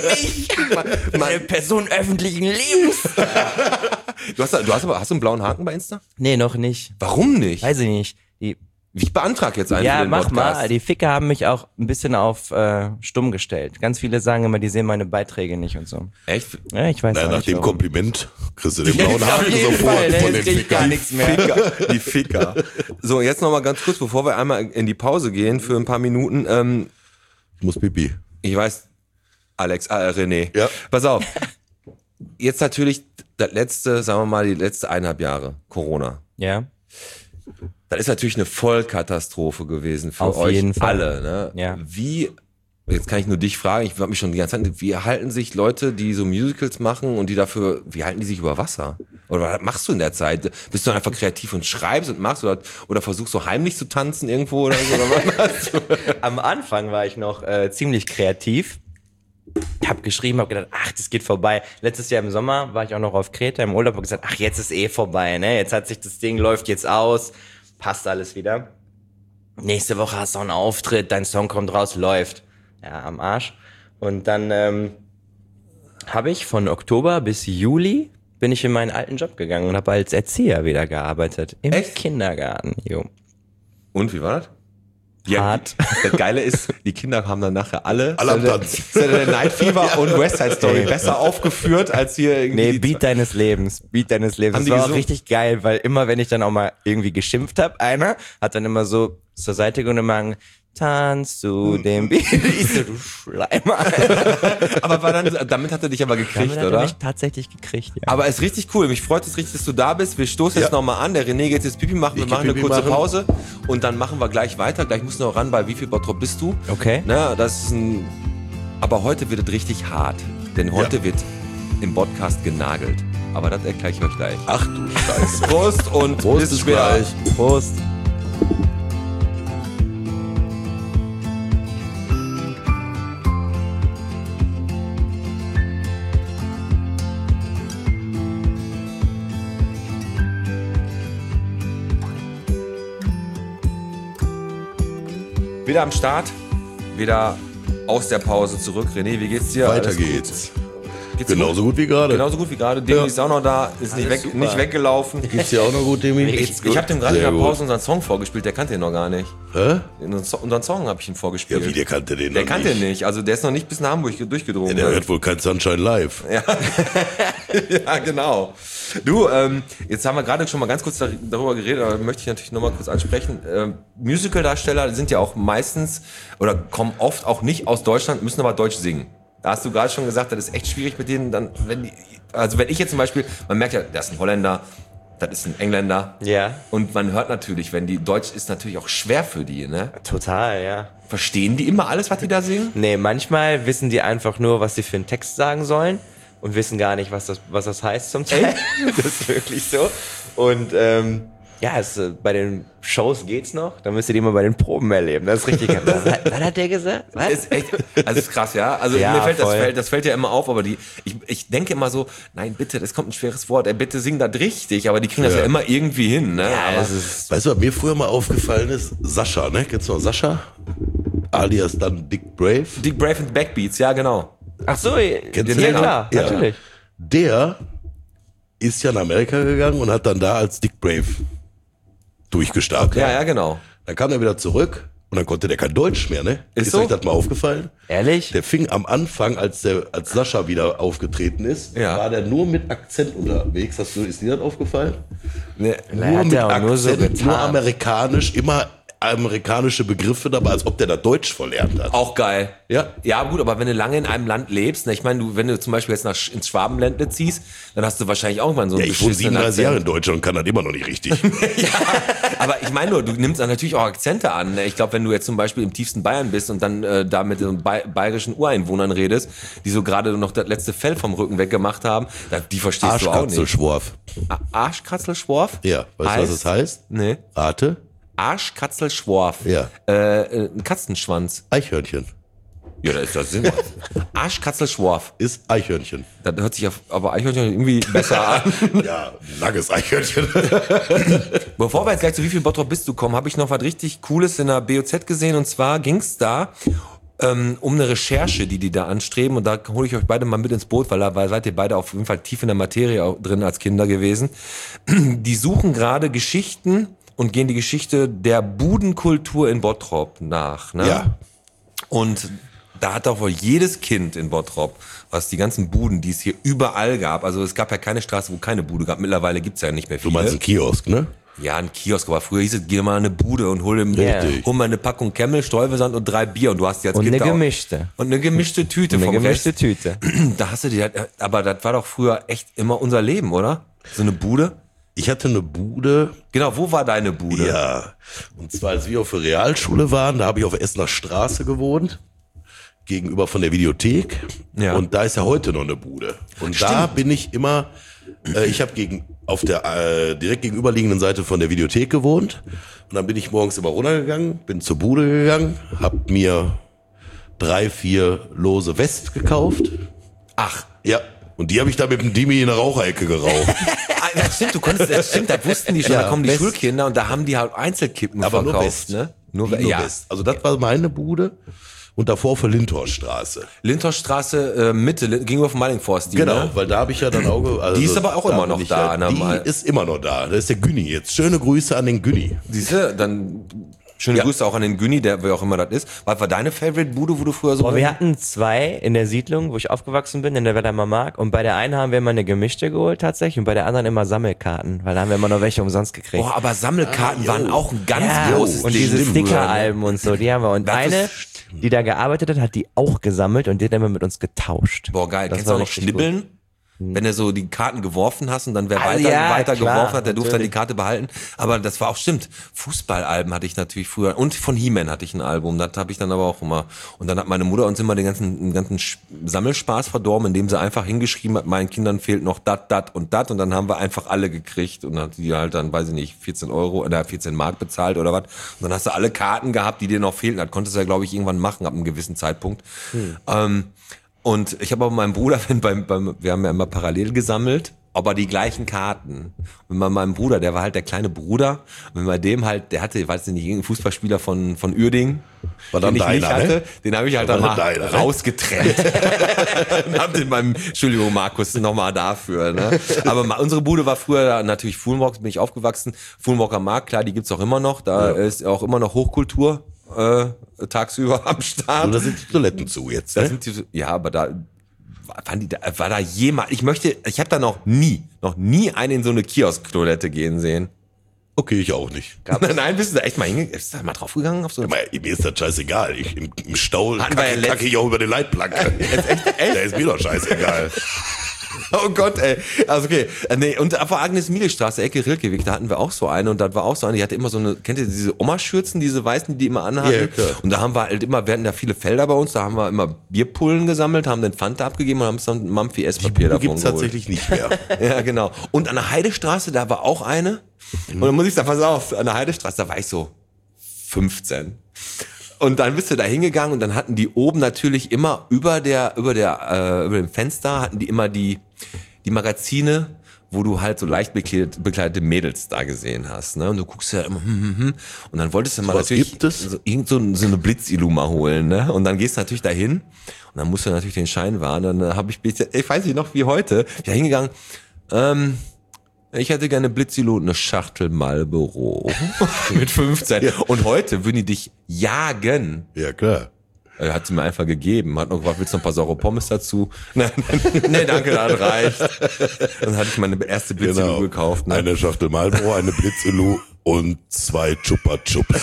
Meine Person öffentlichen Lebens. Hast du einen blauen Haken bei Insta? Nee, noch nicht. Warum nicht? Weiß ich nicht. Die, Ich beantrage jetzt einen für ja, den mach Podcast. mal. Die Ficker haben mich auch ein bisschen auf stumm gestellt. Ganz viele sagen immer, die sehen meine Beiträge nicht und so. Echt? Ja, ich weiß Na, auch nach nicht, dem warum. Kompliment kriegst du den blauen Auf Haken jeden sofort Fall, ne? von den Jetzt krieg ich gar Fickern. nichts mehr. Die Ficker. So, jetzt noch mal ganz kurz, bevor wir einmal in die Pause gehen für ein paar Minuten. Ich muss pipi. Ich weiß, René. Ja. Pass auf. Jetzt natürlich das letzte, sagen wir mal, die letzte 1,5 Jahre Corona. Ja. Das ist natürlich eine Vollkatastrophe gewesen für Auf euch jeden Fall. alle. Ne? Ja. Jetzt kann ich nur dich fragen, ich habe mich schon die ganze Zeit, wie halten sich Leute, die so Musicals machen und die dafür, wie halten die sich über Wasser? Oder was machst du in der Zeit? Bist du dann einfach kreativ und schreibst und machst oder versuchst du heimlich zu tanzen irgendwo oder so? Oder was machst du? Am Anfang war ich noch ziemlich kreativ. Hab geschrieben, hab gedacht, ach, das geht vorbei. Letztes Jahr im Sommer war ich auch noch auf Kreta im Urlaub und gesagt, ach, jetzt ist vorbei, ne? Jetzt hat sich das Ding, läuft jetzt aus, passt alles wieder. Nächste Woche hast du auch einen Auftritt, dein Song kommt raus, läuft. Ja, am Arsch. Und dann habe ich von Oktober bis Juli bin ich in meinen alten Job gegangen und habe als Erzieher wieder gearbeitet. Im Echt? Kindergarten, jo. Und wie war das? Hart. Das Geile ist, die Kinder haben dann nachher alle am Tanzen. Saturday Night Fever und West Side Story besser aufgeführt als hier irgendwie. Nee, Beat deines Lebens. Beat deines Lebens. Haben Das die war auch gesungen? richtig geil, weil immer, wenn ich dann auch mal irgendwie geschimpft habe, einer hat dann immer so zur Seite gegangen und immer tanz zu dem Beat. Ich so, du Schleimer. Aber war dann, damit hat er dich aber gekriegt, Damit hat er oder? mich tatsächlich gekriegt, ja. Aber ist richtig cool. Mich freut es richtig, dass du da bist. Wir stoßen jetzt nochmal an. Der René geht jetzt Pipi machen. Wir Ich machen geh eine Pipi kurze machen. Pause und dann machen wir gleich weiter. Gleich musst du noch ran, bei wie viel Bottrop bist du? Okay. Na, das ist aber heute wird es richtig hart. Denn heute wird im Podcast genagelt. Aber das erkläre ich euch gleich. Ach du Scheiße. Prost und Prost, bis später. gleich. Prost. Wieder am Start. Wieder aus der Pause zurück. René, wie geht's dir? Weiter Alles gut? geht's. Geht's dir Genauso gut wie gerade. Genauso gut wie gerade. Demi Ja. ist auch noch da, ist nicht weggelaufen. Geht's dir auch noch gut, Demi? Ich habe dem gerade in Sehr der gut. Pause unseren Song vorgespielt, der kannte ihn noch gar nicht. Hä? Unseren Song habe ich ihm vorgespielt. Ja, wie, der kannte den Der noch kannte nicht? ihn nicht, also der ist noch nicht bis nach Hamburg durchgedrungen. Der hört wohl kein Sunshine Live. Ja, genau. Du, jetzt haben wir gerade schon mal ganz kurz darüber geredet, aber möchte ich natürlich noch mal kurz ansprechen. Musical-Darsteller sind ja auch meistens oder kommen oft auch nicht aus Deutschland, müssen aber Deutsch singen. Da hast du gerade schon gesagt, das ist echt schwierig mit denen dann, wenn ich jetzt zum Beispiel, man merkt ja, das ist ein Holländer, das ist ein Engländer. Ja. Und man hört natürlich, wenn die Deutsch ist natürlich auch schwer für die, ne? Total, ja. Verstehen die immer alles, was die da singen? Nee, manchmal wissen die einfach nur, was sie für einen Text sagen sollen und wissen gar nicht, was das heißt zum Teil. Das ist wirklich so. Und ja, bei den Shows geht's noch. Da müsst ihr die mal bei den Proben erleben. Das ist richtig. Was hat der gesagt? Was? Ist echt, also ist krass, ja. Also Ja, mir fällt voll. das fällt ja immer auf, aber ich denke immer so, nein, bitte, das kommt ein schweres Wort, ey, bitte sing das richtig, aber die kriegen das ja immer irgendwie hin, ne? Ja, aber das ist, Weißt du, was mir früher mal aufgefallen ist? Sascha, ne? Kennst du noch Sascha? Alias dann Dick Brave. Dick Brave and Backbeats, ja, genau. ach so, Kennst ja du den? klar, Ja. natürlich. Der ist ja nach Amerika gegangen und hat dann da als Dick Brave durchgestartet. Ja, genau. Dann kam er wieder zurück und dann konnte der kein Deutsch mehr, ne? Ist Ist so? euch das mal aufgefallen? Ehrlich? Der fing am Anfang, als Sascha wieder aufgetreten ist, Ja. war der nur mit Akzent unterwegs. Ist dir das aufgefallen? Ne, Er hat ja auch nur so getan. nur amerikanisch, immer amerikanische Begriffe dabei, als ob der da Deutsch verlernt hat. auch geil. Ja. Ja, gut, aber wenn du lange in einem Land lebst, ne, ich meine, wenn du zum Beispiel jetzt ins Schwabenländle ziehst, dann hast du wahrscheinlich auch mal so einen Ja, ich wohne beschissenen 37 Jahre in Akzent. Deutschland und kann das immer noch nicht richtig. Aber ich meine nur, du nimmst dann natürlich auch Akzente an. Ne? Ich glaube, wenn du jetzt zum Beispiel im tiefsten Bayern bist und dann da mit den bayerischen Ureinwohnern redest, die so gerade noch das letzte Fell vom Rücken weggemacht haben, die verstehst du auch nicht. Arschkatzelschworf. Arschkratzelschworf? Ja, weißt du, was das heißt? Nee. Rate? Arschkratzelschworf. Ja. Ein Katzenschwanz. Eichhörnchen. Ja, da ist das Sinn. Arschkratzelschworf. Ist Eichhörnchen. Das hört sich aber Eichhörnchen irgendwie besser an. Ja, langes Eichhörnchen. Bevor wir jetzt gleich zu Wie viel Bottrop bist du kommen, habe ich noch was richtig Cooles in der BOZ gesehen. Und zwar ging's da um eine Recherche, die da anstreben. Und da hole ich euch beide mal mit ins Boot, weil seid ihr beide auf jeden Fall tief in der Materie auch drin als Kinder gewesen. Die suchen gerade Geschichten und gehen die Geschichte der Budenkultur in Bottrop nach. Ne? Ja. Und da hat auch wohl jedes Kind in Bottrop, was die ganzen Buden, die es hier überall gab, also es gab ja keine Straße, wo keine Bude gab. Mittlerweile gibt's ja nicht mehr Du viele. meinst einen Kiosk, ne? Ja, ein Kiosk, aber früher hieß es, geh mal in eine Bude und hol Richtig. mal eine Packung Kemmel, Streuselsand und 3 Bier und du hast die als Und Kind eine auch- gemischte. Und eine gemischte Tüte Eine vom gemischte Rest. Tüte. Da hast du die halt, aber das war doch früher echt immer unser Leben, oder? So eine Bude? Ich hatte eine Bude, Genau, wo war deine Bude? ja. Und zwar, als wir auf der Realschule waren, da habe ich auf der Essener Straße gewohnt. Gegenüber von der Videothek. Ja. Und da ist ja heute noch eine Bude. Und da bin ich immer, ich habe auf der direkt gegenüberliegenden Seite von der Videothek gewohnt. Und dann bin ich morgens immer runtergegangen, bin zur Bude gegangen, hab mir 3, 4 lose West gekauft. Ach, Ja. Und die habe ich da mit dem Dimi in der Raucherecke geraucht. das stimmt, das stimmt, da wussten die schon, Ja, da kommen die West. Schulkinder und da haben die halt Einzelkippen Aber nur verkauft, West. ne? Nur Nur West. Also das war meine Bude. Und davor für Lindhorststraße. Lindhorststraße, Mitte, gegenüber vom Meiningforst. Genau, Ne? weil da habe ich ja dann auch... Also Die ist aber auch da immer bin noch ich da, ne, Die mal. ist immer noch da. Das ist der Günni jetzt. Schöne Grüße an den Günni. Siehste, dann schöne Ja. Grüße auch an den Günni, der wer auch immer das ist. Was war deine Favorite-Bude, wo du früher so... Boah, wir hatten 2 in der Siedlung, wo ich aufgewachsen bin, in der Wettermer Mark. Und bei der einen haben wir immer eine gemischte geholt tatsächlich und bei der anderen immer Sammelkarten, weil da haben wir immer noch welche umsonst gekriegt. Boah, aber Sammelkarten waren auch ein ganz Ja, großes und Ding. diese früher, ne? Stickeralben und so, die haben wir. Und Das eine, ist- die da gearbeitet hat die auch gesammelt und die hat immer mit uns getauscht. Boah, geil. Das Kennst du war auch noch richtig Schnibbeln? Wenn du so die Karten geworfen hast und dann wer Ah, weiter ja, klar, geworfen hat, der durfte dann die natürlich. Karte behalten. Aber das war auch stimmt. Fußballalben hatte ich natürlich früher. Und von He-Man hatte ich ein Album. Das habe ich dann aber auch immer. Und dann hat meine Mutter uns immer den ganzen Sammelspaß verdorben, indem sie einfach hingeschrieben hat, meinen Kindern fehlt noch dat und dat. Und dann haben wir einfach alle gekriegt. Und dann hat die halt dann, weiß ich nicht, 14 Euro oder 14 Mark bezahlt oder was. Und dann hast du alle Karten gehabt, die dir noch fehlten. Das konntest du ja, glaube ich, irgendwann machen ab einem gewissen Zeitpunkt. Und ich habe aber meinen Bruder, wir haben ja immer parallel gesammelt aber die gleichen Karten. Und bei meinem Bruder, der war halt der kleine Bruder, und wenn bei dem halt, der hatte, weiß ich nicht, irgendein Fußballspieler von Uerdingen, War dann den ich nicht deiner, hatte, ne? den habe ich halt War dann mal dann deiner, ne? rausgetrennt. Und hab den beim, Entschuldigung Markus, nochmal dafür. Ne? Aber unsere Bude war früher natürlich Fulmrock, bin ich aufgewachsen. Fulmrocker Markt, klar, die gibt's auch immer noch. Da ist auch immer noch Hochkultur tagsüber am Start. Und da sind die Toiletten zu jetzt, Da ne? sind die, ja, aber da war da jemand, ich habe da noch nie einen in so eine Kiosk-Toilette gehen sehen. Okay, ich auch nicht. Nein, bist du da echt mal hingegangen? Bist du da mal draufgegangen? Auf so Aber mir ist das scheißegal. Im Stau Hatten wir ja kacke ich auch über die Leitplanke. echt? Der ist mir doch scheißegal. Oh Gott, ey. Also okay. Nee, und auf der Agnes-Miele-Straße, Ecke Rilkeweg, da hatten wir auch so eine und das war auch so eine, die hatte immer so eine, kennt ihr diese Oma-Schürzen, diese weißen, die immer anhatten? Ja, klar. Und da haben wir halt immer, wir hatten ja viele Felder bei uns, da haben wir immer Bierpullen gesammelt, haben den Fanta abgegeben und haben uns dann Mampfi-Esspapier davon Gibt's geholt. tatsächlich nicht mehr. Ja, genau. Und an der Heidestraße, da war auch eine. Und dann muss ich sagen, pass auf, an der Heidestraße, da war ich so 15. Und dann bist du da hingegangen und dann hatten die oben natürlich immer über dem Fenster hatten die immer die Magazine, wo du halt so leicht bekleidete Mädels da gesehen hast, ne? Und du guckst ja immer, und dann wolltest du mal Was natürlich gibt es? so eine Blitzilluma holen, ne? Und dann gehst du natürlich dahin und dann musst du natürlich den Schein wahren. Dann habe ich weiß nicht noch wie heute, ich bin hingegangen, ich hätte gerne Blitzilu und eine Schachtel Marlboro mit 15. Und heute würden die dich jagen. Ja, klar. Hat sie mir einfach gegeben. Hat noch gefragt, willst du noch ein paar saure Pommes dazu? Nein, danke, das reicht. Dann hatte ich meine erste Blitzilu gekauft. Ne? Eine Schachtel Marlboro, eine Blitzilu und 2 Chupa Chups.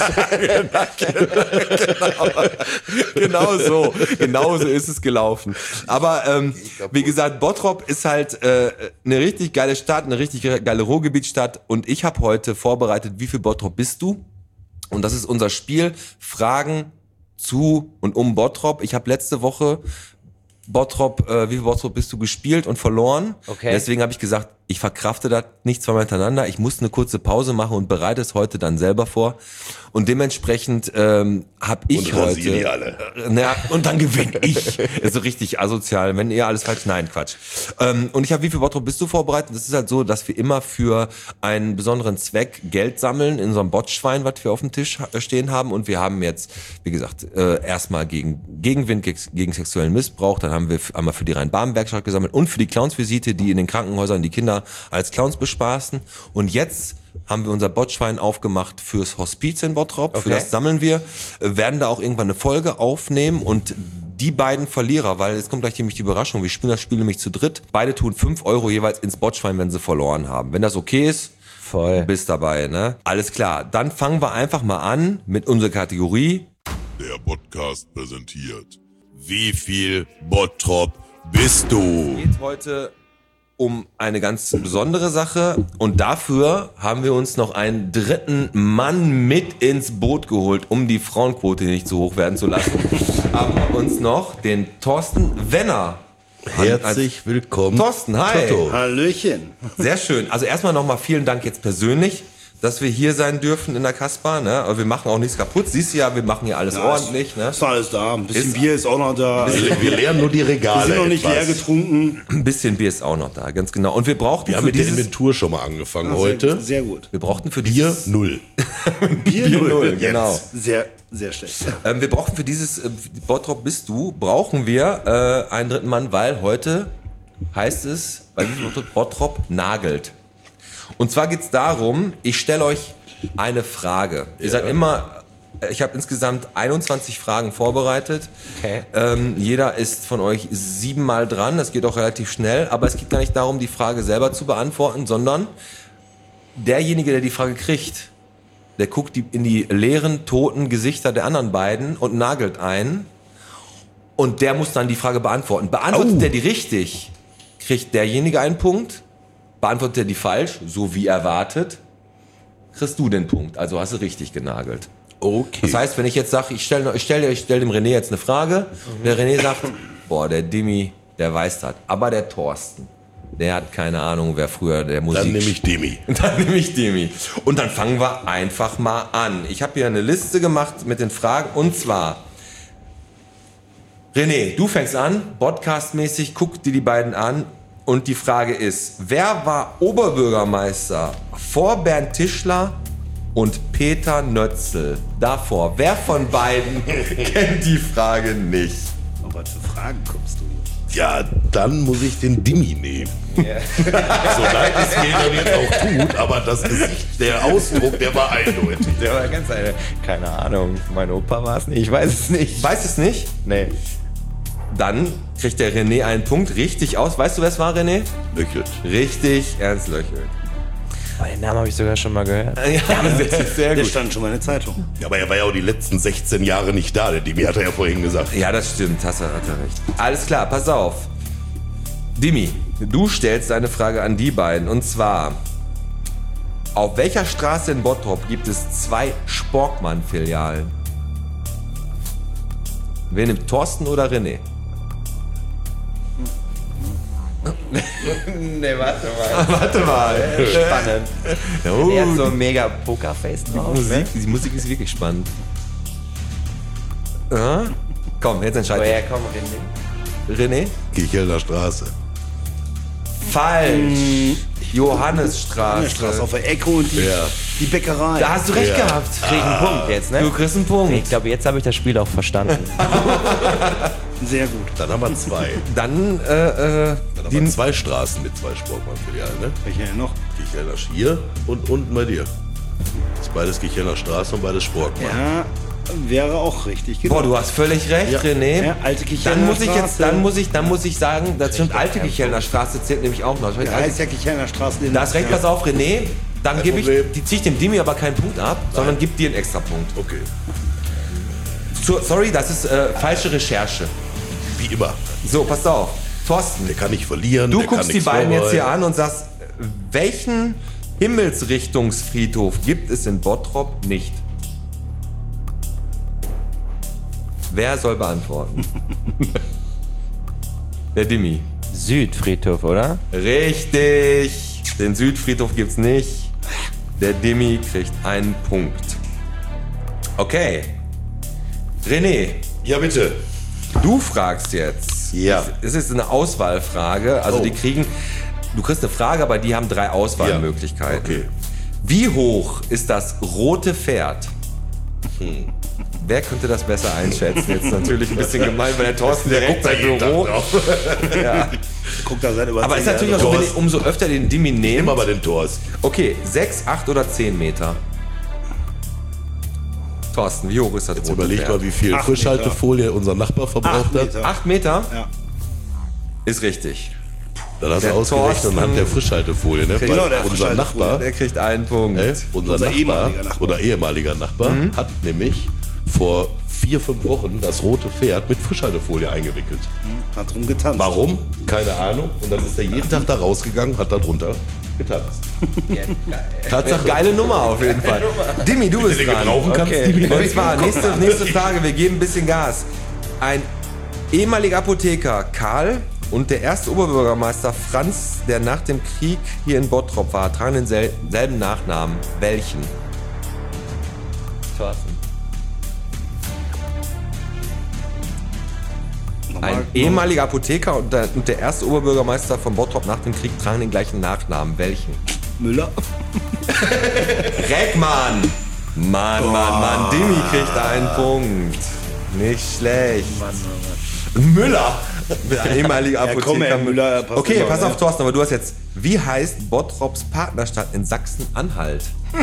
Genau so ist es gelaufen. Aber wie gesagt, Bottrop ist halt eine richtig geile Stadt, eine richtig geile Ruhrgebietsstadt. Und ich habe heute vorbereitet, wie viel Bottrop bist du? Und das ist unser Spiel, Fragen zu und um Bottrop. Ich habe letzte Woche wie viel Bottrop bist du gespielt und verloren? Okay. Deswegen habe ich gesagt, ich verkrafte das nicht zweimal hintereinander. Ich muss eine kurze Pause machen und bereite es heute dann selber vor. Und dementsprechend habe ich Und rasier die heute... alle. Und dann gewinne ich. Ist so richtig asozial. Wenn ihr alles falsch... Nein, Quatsch. Und ich habe, wie viel Bottrop bist du vorbereitet? Das ist halt so, dass wir immer für einen besonderen Zweck Geld sammeln in so einem Botschwein, was wir auf dem Tisch stehen haben. Und wir haben jetzt, wie gesagt, erstmal gegen Gegenwind, gegen sexuellen Missbrauch. Dann haben wir einmal für die Rhein-Baden-Werkstatt gesammelt und für die Clownsvisite, die in den Krankenhäusern die Kinder als Clowns bespaßen. Und jetzt haben wir unser Botschwein aufgemacht fürs Hospiz in Bottrop. Okay. Für das sammeln wir. Werden da auch irgendwann eine Folge aufnehmen und die beiden Verlierer, weil jetzt kommt gleich nämlich die Überraschung, wir spielen das Spiel nämlich zu dritt. Beide tun 5 € jeweils ins Botschwein, wenn sie verloren haben. Wenn das okay ist, Voll. bist dabei, ne? Alles klar. Dann fangen wir einfach mal an mit unserer Kategorie. Der Podcast präsentiert. Wie viel Bottrop bist du? Es geht heute um eine ganz besondere Sache und dafür haben wir uns noch einen dritten Mann mit ins Boot geholt, um die Frauenquote nicht zu hoch werden zu lassen. Haben wir uns noch den Thorsten Wenner. Herzlich willkommen. Thorsten, hi. Toto. Hallöchen. Sehr schön. Also erstmal nochmal vielen Dank jetzt persönlich, dass wir hier sein dürfen in der Kasper. Ne? Aber wir machen auch nichts kaputt. Siehst du ja, wir machen hier alles ordentlich. Ne? Ist alles da. Ein bisschen Ist- Bier ist auch noch da. Wir leeren nur die Wir Regale. sind noch nicht etwas. leer getrunken. Ein bisschen Bier ist auch noch da, ganz genau. Und wir brauchten Wir haben für mit der dieses... Inventur schon mal angefangen heute. Sehr gut. Wir brauchten für Bier dieses... 0. Bier null, Jetzt. genau. Sehr, sehr schlecht. Wir brauchen für dieses Bottrop bist du, brauchen wir einen dritten Mann, weil heute heißt es, bei diesem Bottrop nagelt. Und zwar geht's darum, ich stelle euch eine Frage. Ihr seid immer, ich habe insgesamt 21 Fragen vorbereitet. Okay. Jeder ist von euch 7 Mal dran, das geht auch relativ schnell, aber es geht gar nicht darum, die Frage selber zu beantworten, sondern derjenige, der die Frage kriegt, der guckt in die leeren, toten Gesichter der anderen beiden und nagelt ein. Und der muss dann die Frage beantworten. Beantwortet er die richtig, kriegt derjenige einen Punkt. Beantwortet er die falsch, so wie erwartet, kriegst du den Punkt. Also hast du richtig genagelt. Okay. Das heißt, wenn ich jetzt sage, ich stell dem René jetzt eine Frage, der René sagt, boah, der Dimi, der weiß das. Aber der Thorsten, der hat keine Ahnung, wer früher der Musik... Dann nehme ich Demi. Dann nehme ich Demi. Und dann fangen wir einfach mal an. Ich habe hier eine Liste gemacht mit den Fragen. Und zwar, René, du fängst an, podcastmäßig, guck dir die beiden an Und die Frage ist, wer war Oberbürgermeister vor Bernd Tischler und Peter Nötzl? Davor, wer von beiden kennt die Frage nicht? Auf was für Fragen kommst du? Ja, dann muss ich den Dimmi nehmen. So leid es mir dann jetzt auch tut, aber das Gesicht, der Ausdruck, der war eindeutig. Der war ganz keine Ahnung. Mein Opa war es nicht. Ich weiß es nicht. Weiß es nicht? Nee. Dann kriegt der René einen Punkt richtig aus. Weißt du, wer es war, René? Löchelt. Richtig, Ernst Löchel. Oh, den Namen habe ich sogar schon mal gehört. Ja, sehr Der gut. stand schon mal in der Zeitung. Ja, aber er war ja auch die letzten 16 Jahre nicht da. Der Dimmi hat er ja vorhin gesagt. Ja, das stimmt, hat er recht. Alles klar, pass auf. Dimi, du stellst eine Frage an die beiden. Und zwar, auf welcher Straße in Bottrop gibt es 2 Sporkmann-Filialen? Wer nimmt, Thorsten oder René? Nee, warte mal. Warte mal. Spannend. Oh, Er hat so ein mega Pokerface drauf. Ne? Die Musik ist wirklich spannend. Ja? Komm, jetzt entscheide Woher kommt René? René? Kirchhelder Straße. Falsch. Johannesstraße. Straße auf der Ecke und die Bäckerei. Da hast du recht gehabt. Krieg einen Punkt jetzt, ne? Du kriegst einen Punkt. Ich glaube, jetzt habe ich das Spiel auch verstanden. Sehr gut. Dann haben wir 2. Dann, Dann haben wir 2 Straßen mit 2 Sportmann-Filialen, ne? Welche denn noch? Kirchhelder hier und unten bei dir. Das ist beides Kirchhelder Straße und beides Sportmann. Ja, wäre auch richtig. boah, du hast völlig recht, René. Ja, alte Kichelner Dann muss ich jetzt, Straße. dann muss ich sagen, das stimmt, alte Kichelner Straße zählt nämlich auch noch. Da heißt ja Kichelner Straße. Da hast recht, pass auf, René. Dann gebe ich, Problem. die ziehe ich dem Dimi aber keinen Punkt ab, sondern gib dir einen extra Punkt. Okay. Sorry, das ist falsche Recherche. Wie immer. So, pass auf. Thorsten, Der kann nicht verlieren. du der kann guckst die nichts beiden jetzt hier vorbereiten. an und sagst, welchen Himmelsrichtungsfriedhof gibt es in Bottrop nicht? Wer soll beantworten? Der Dimi. Südfriedhof, oder? Richtig. Den Südfriedhof gibt's nicht. Der Dimi kriegt einen Punkt. Okay. René, Ja, bitte. du fragst jetzt. Ja. Es ist eine Auswahlfrage. Also Oh. du kriegst eine Frage, aber die haben 3 Auswahlmöglichkeiten. Okay. Wie hoch ist das rote Pferd? Wer könnte das besser einschätzen? Jetzt natürlich ein bisschen gemein, weil der Thorsten direkt sein Büro. Guckt da seit über Aber 10 ist natürlich auch Jahren. so, wenn ich umso öfter den Dimi nehme. Nimm aber den Thors. Okay, 6, 8 oder 10 Meter? Thorsten, wie hoch ist das Jetzt rote überleg Pferd? mal, wie viel 8 Frischhaltefolie unser Nachbar verbraucht 8 hat. Meter. 8 Meter? Ja. Ist richtig. Dann hast du Der ausgerechnet Thorsten- anhand der Frischhaltefolie, ne? Genau, Weil der unser Frischhaltefolie, Nachbar, Der kriegt einen Punkt. unser Unser Nachbar ehemaliger Nachbar. oder ehemaliger Nachbar hat nämlich vor 4, 5 Wochen das rote Pferd mit Frischhaltefolie eingewickelt. Hat rumgetanzt. Warum? Keine Ahnung. Und dann ist er jeden Tag da rausgegangen, hat da drunter getanzt. Tatsache. Geile Nummer auf jeden Fall. Dimi, du bist den dran. gebrauchen kannst, Okay. Dimi. Und zwar, nächste Frage, wir geben ein bisschen Gas. Ein ehemaliger Apotheker, Karl, und der erste Oberbürgermeister Franz, der nach dem Krieg hier in Bottrop war, tragen denselben Nachnamen. Welchen? Thorsten. Ein ehemaliger Apotheker und der erste Oberbürgermeister von Bottrop nach dem Krieg tragen den gleichen Nachnamen. Welchen? Müller. Reckmann! Mann. Dimi kriegt einen Punkt. Nicht schlecht. Müller! Ein ehemaliger Apotheker. komm, ey, Müller passt Okay, immer, pass ne? auf, Thorsten, aber du hast jetzt. Wie heißt Bottrops Partnerstadt in Sachsen-Anhalt?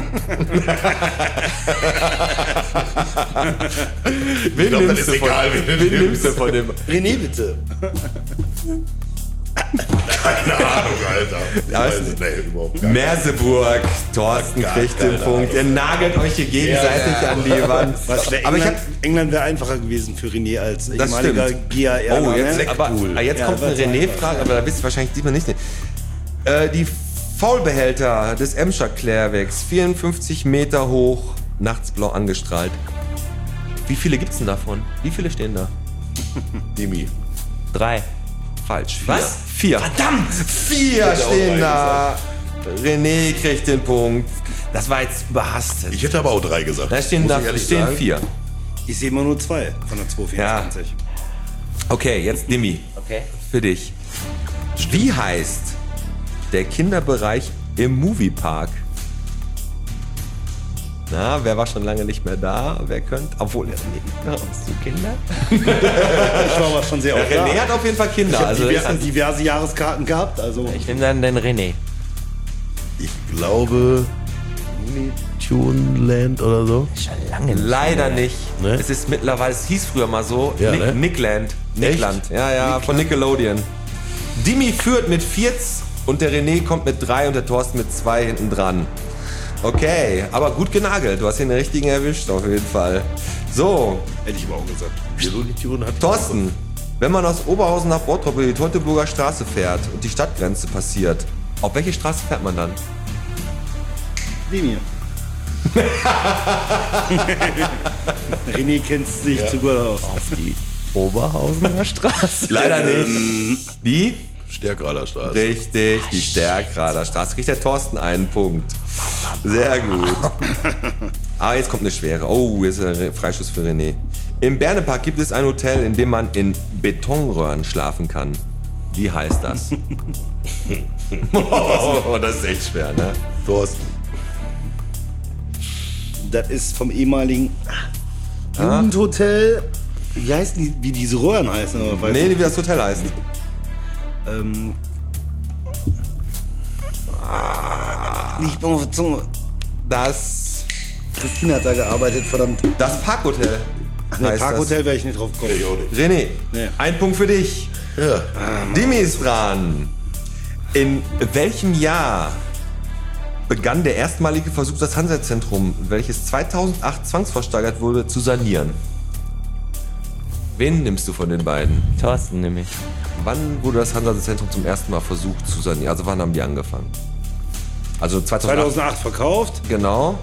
Wen glaub, das nimmst ist du von- egal, wen du wen nimmst du von dem? René, bitte. Keine Ahnung, Alter. Ich Ja, weiß ist- es nicht, überhaupt gar nicht. Merseburg. Thorsten Gar kriegt den keine Punkt. Ihr nagelt euch hier gegenseitig an die Wand. Was wär Aber ich England, hab, England wäre einfacher gewesen für René als Das ehemaliger stimmt. GAR. Oh, jetzt, ne? aber, jetzt Ja, kommt eine das war René-Frage, aber da wisst ihr wahrscheinlich diesmal nicht. Die Faulbehälter des Emscher Klärwerks, 54 Meter hoch, nachts blau angestrahlt. Wie viele gibt's denn davon? Wie viele stehen da? Dimi. 3. Falsch. Was? 4. Verdammt! 4 stehen da. René kriegt den Punkt. Das war jetzt überhastet. Ich hätte aber auch 3 gesagt. Da stehen, Muss da ich ehrlich stehen sagen. 4. Ich sehe immer nur 2 von der 224. Okay, jetzt Dimi. Okay. Für dich. Wie heißt der Kinderbereich im Moviepark? Na, wer war schon lange nicht mehr da? Wer könnte? Obwohl, hast du Kinder? Ich war aber schon sehr oft da. René hat auf jeden Fall Kinder. Ich habe Also diverse Jahreskarten gehabt. Also Ich nehme dann den René. Ich glaube Tune Land oder so. Schon lange nicht leider mehr. nicht. Ne? Es ist mittlerweile, es hieß früher mal so, Ja, ne? Nickland. Nickland. Ja, von Nickelodeon. Dimi führt mit 4 und der René kommt mit 3 und der Thorsten mit 2 hinten dran. Okay, aber gut genagelt. Du hast hier den richtigen erwischt auf jeden Fall. So, hätte ich aber auch gesagt. Die Looney Tune hat Thorsten, wenn man aus Oberhausen nach Bottrop über die Teutoburger Straße fährt und die Stadtgrenze passiert, auf welche Straße fährt man dann? Linie. René kennt sich zu gut aus. Auf die Oberhausener Straße. Leider nicht. Wie? Stärkrader Straße. Richtig, die Stärkrader Straße. Kriegt der Thorsten einen Punkt. Sehr gut. Aber jetzt kommt eine schwere. Oh, jetzt ist ein Freischuss für René. Im Bernepark gibt es ein Hotel, in dem man in Betonröhren schlafen kann. Wie heißt das? Oh, das ist echt schwer, ne? Thorsten. Das ist vom ehemaligen Jugendhotel. Wie heißen die, wie diese Röhren heißen? Aber weiß Nee, nicht. wie das Hotel heißt. Nicht auf der Zunge. Das Christine hat da gearbeitet, verdammt. Parkhotel. Nee, heißt Parkhotel wäre ich nicht drauf gekommen. das. René, Nee. ein Punkt für dich. Ja. Dimi ist dran. In welchem Jahr begann der erstmalige Versuch, das Hansa-Zentrum, welches 2008 zwangsversteigert wurde, zu sanieren? Wen nimmst du von den beiden? Thorsten nämlich. Wann wurde das Hansa-Zentrum zum ersten Mal versucht zu sanieren? Also wann haben die angefangen? Also 2008. 2008 verkauft. Genau.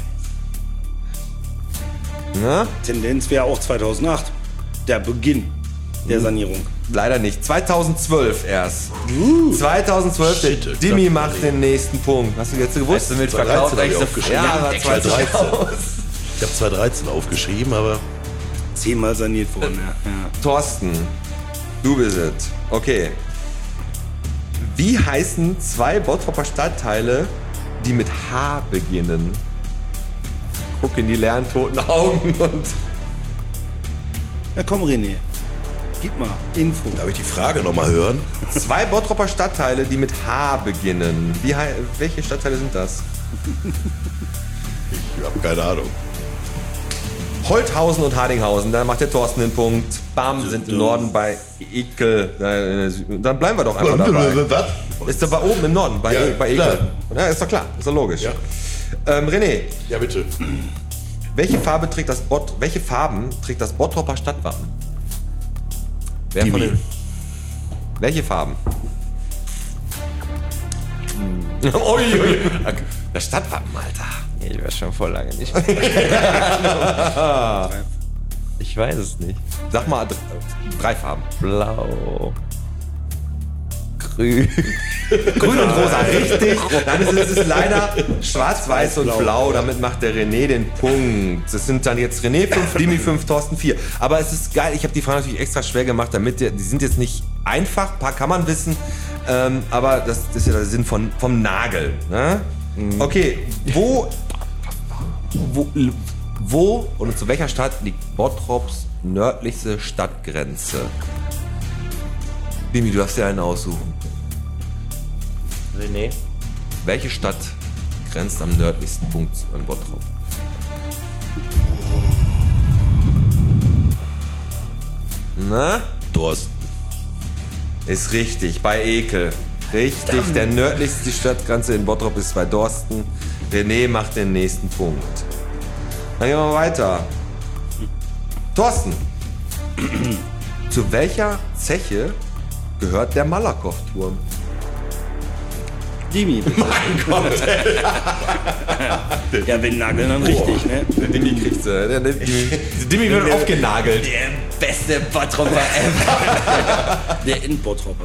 Na? Tendenz wäre auch 2008. Der Beginn der Sanierung. Leider nicht. 2012 erst. 2012, der Shit, Dimi knapp macht den nächsten Punkt. Hast du jetzt gewusst? Mit 2013 verkauft, hab ich echt so aufgeschrieben. Ja, aber 2013. 2013. Ich habe 2013 aufgeschrieben, aber 10-mal saniert worden, ja. Thorsten, du bist es. Okay. Wie heißen 2 Bottroper Stadtteile, die mit H beginnen? Guck in die leeren, toten Augen und... Ja, komm, René. Gib mal Info. darf ich die Frage nochmal hören? 2 Bottroper Stadtteile, die mit H beginnen. Welche Stadtteile sind das? Ich habe keine Ahnung. Holthausen und Hardinghausen, da macht der Thorsten den Punkt. Bam, sind im Norden bei Ekel. Dann bleiben wir doch einfach dabei. Was? Ist doch bei oben im Norden, bei, Ja, bei klar. Ekel. Ja, ist doch klar, ist doch logisch. Ja. René, Ja, bitte. welche Farben trägt das Bottroper Stadtwappen? Wer Dimi. von den, welche Farben? Ui. Das Stadtwappen, Alter. Ich war schon vor lange nicht mehr. Ich weiß es nicht. Sag mal 3 Farben. Blau. Grün. Grün und rosa, richtig. Nein, es ist leider schwarz, weiß und blau. Damit macht der René den Punkt. Das sind dann jetzt René 5, Dimi 5, Thorsten 4. Aber es ist geil, ich habe die Frage natürlich extra schwer gemacht, damit die sind jetzt nicht einfach, ein paar kann man wissen, aber das ist ja der Sinn vom Nagel. Ne? Okay, wo und zu welcher Stadt liegt Bottrops nördlichste Stadtgrenze? Dimi, du darfst dir einen aussuchen. René. Welche Stadt grenzt am nördlichsten Punkt an Bottrop? Na? Thorsten. Ist richtig, bei Ekel. Richtig, der nördlichste Stadtgrenze in Bottrop ist bei Dorsten. René macht den nächsten Punkt. Dann gehen wir weiter. Thorsten. Zu welcher Zeche gehört der Malakow-Turm? Dimi. Mein Gott. Ja, wenn nageln dann richtig, ne? Der Dimi kriegt sie. Der Dimi wird aufgenagelt. Der beste Bottropper ever. Der Endbottropper.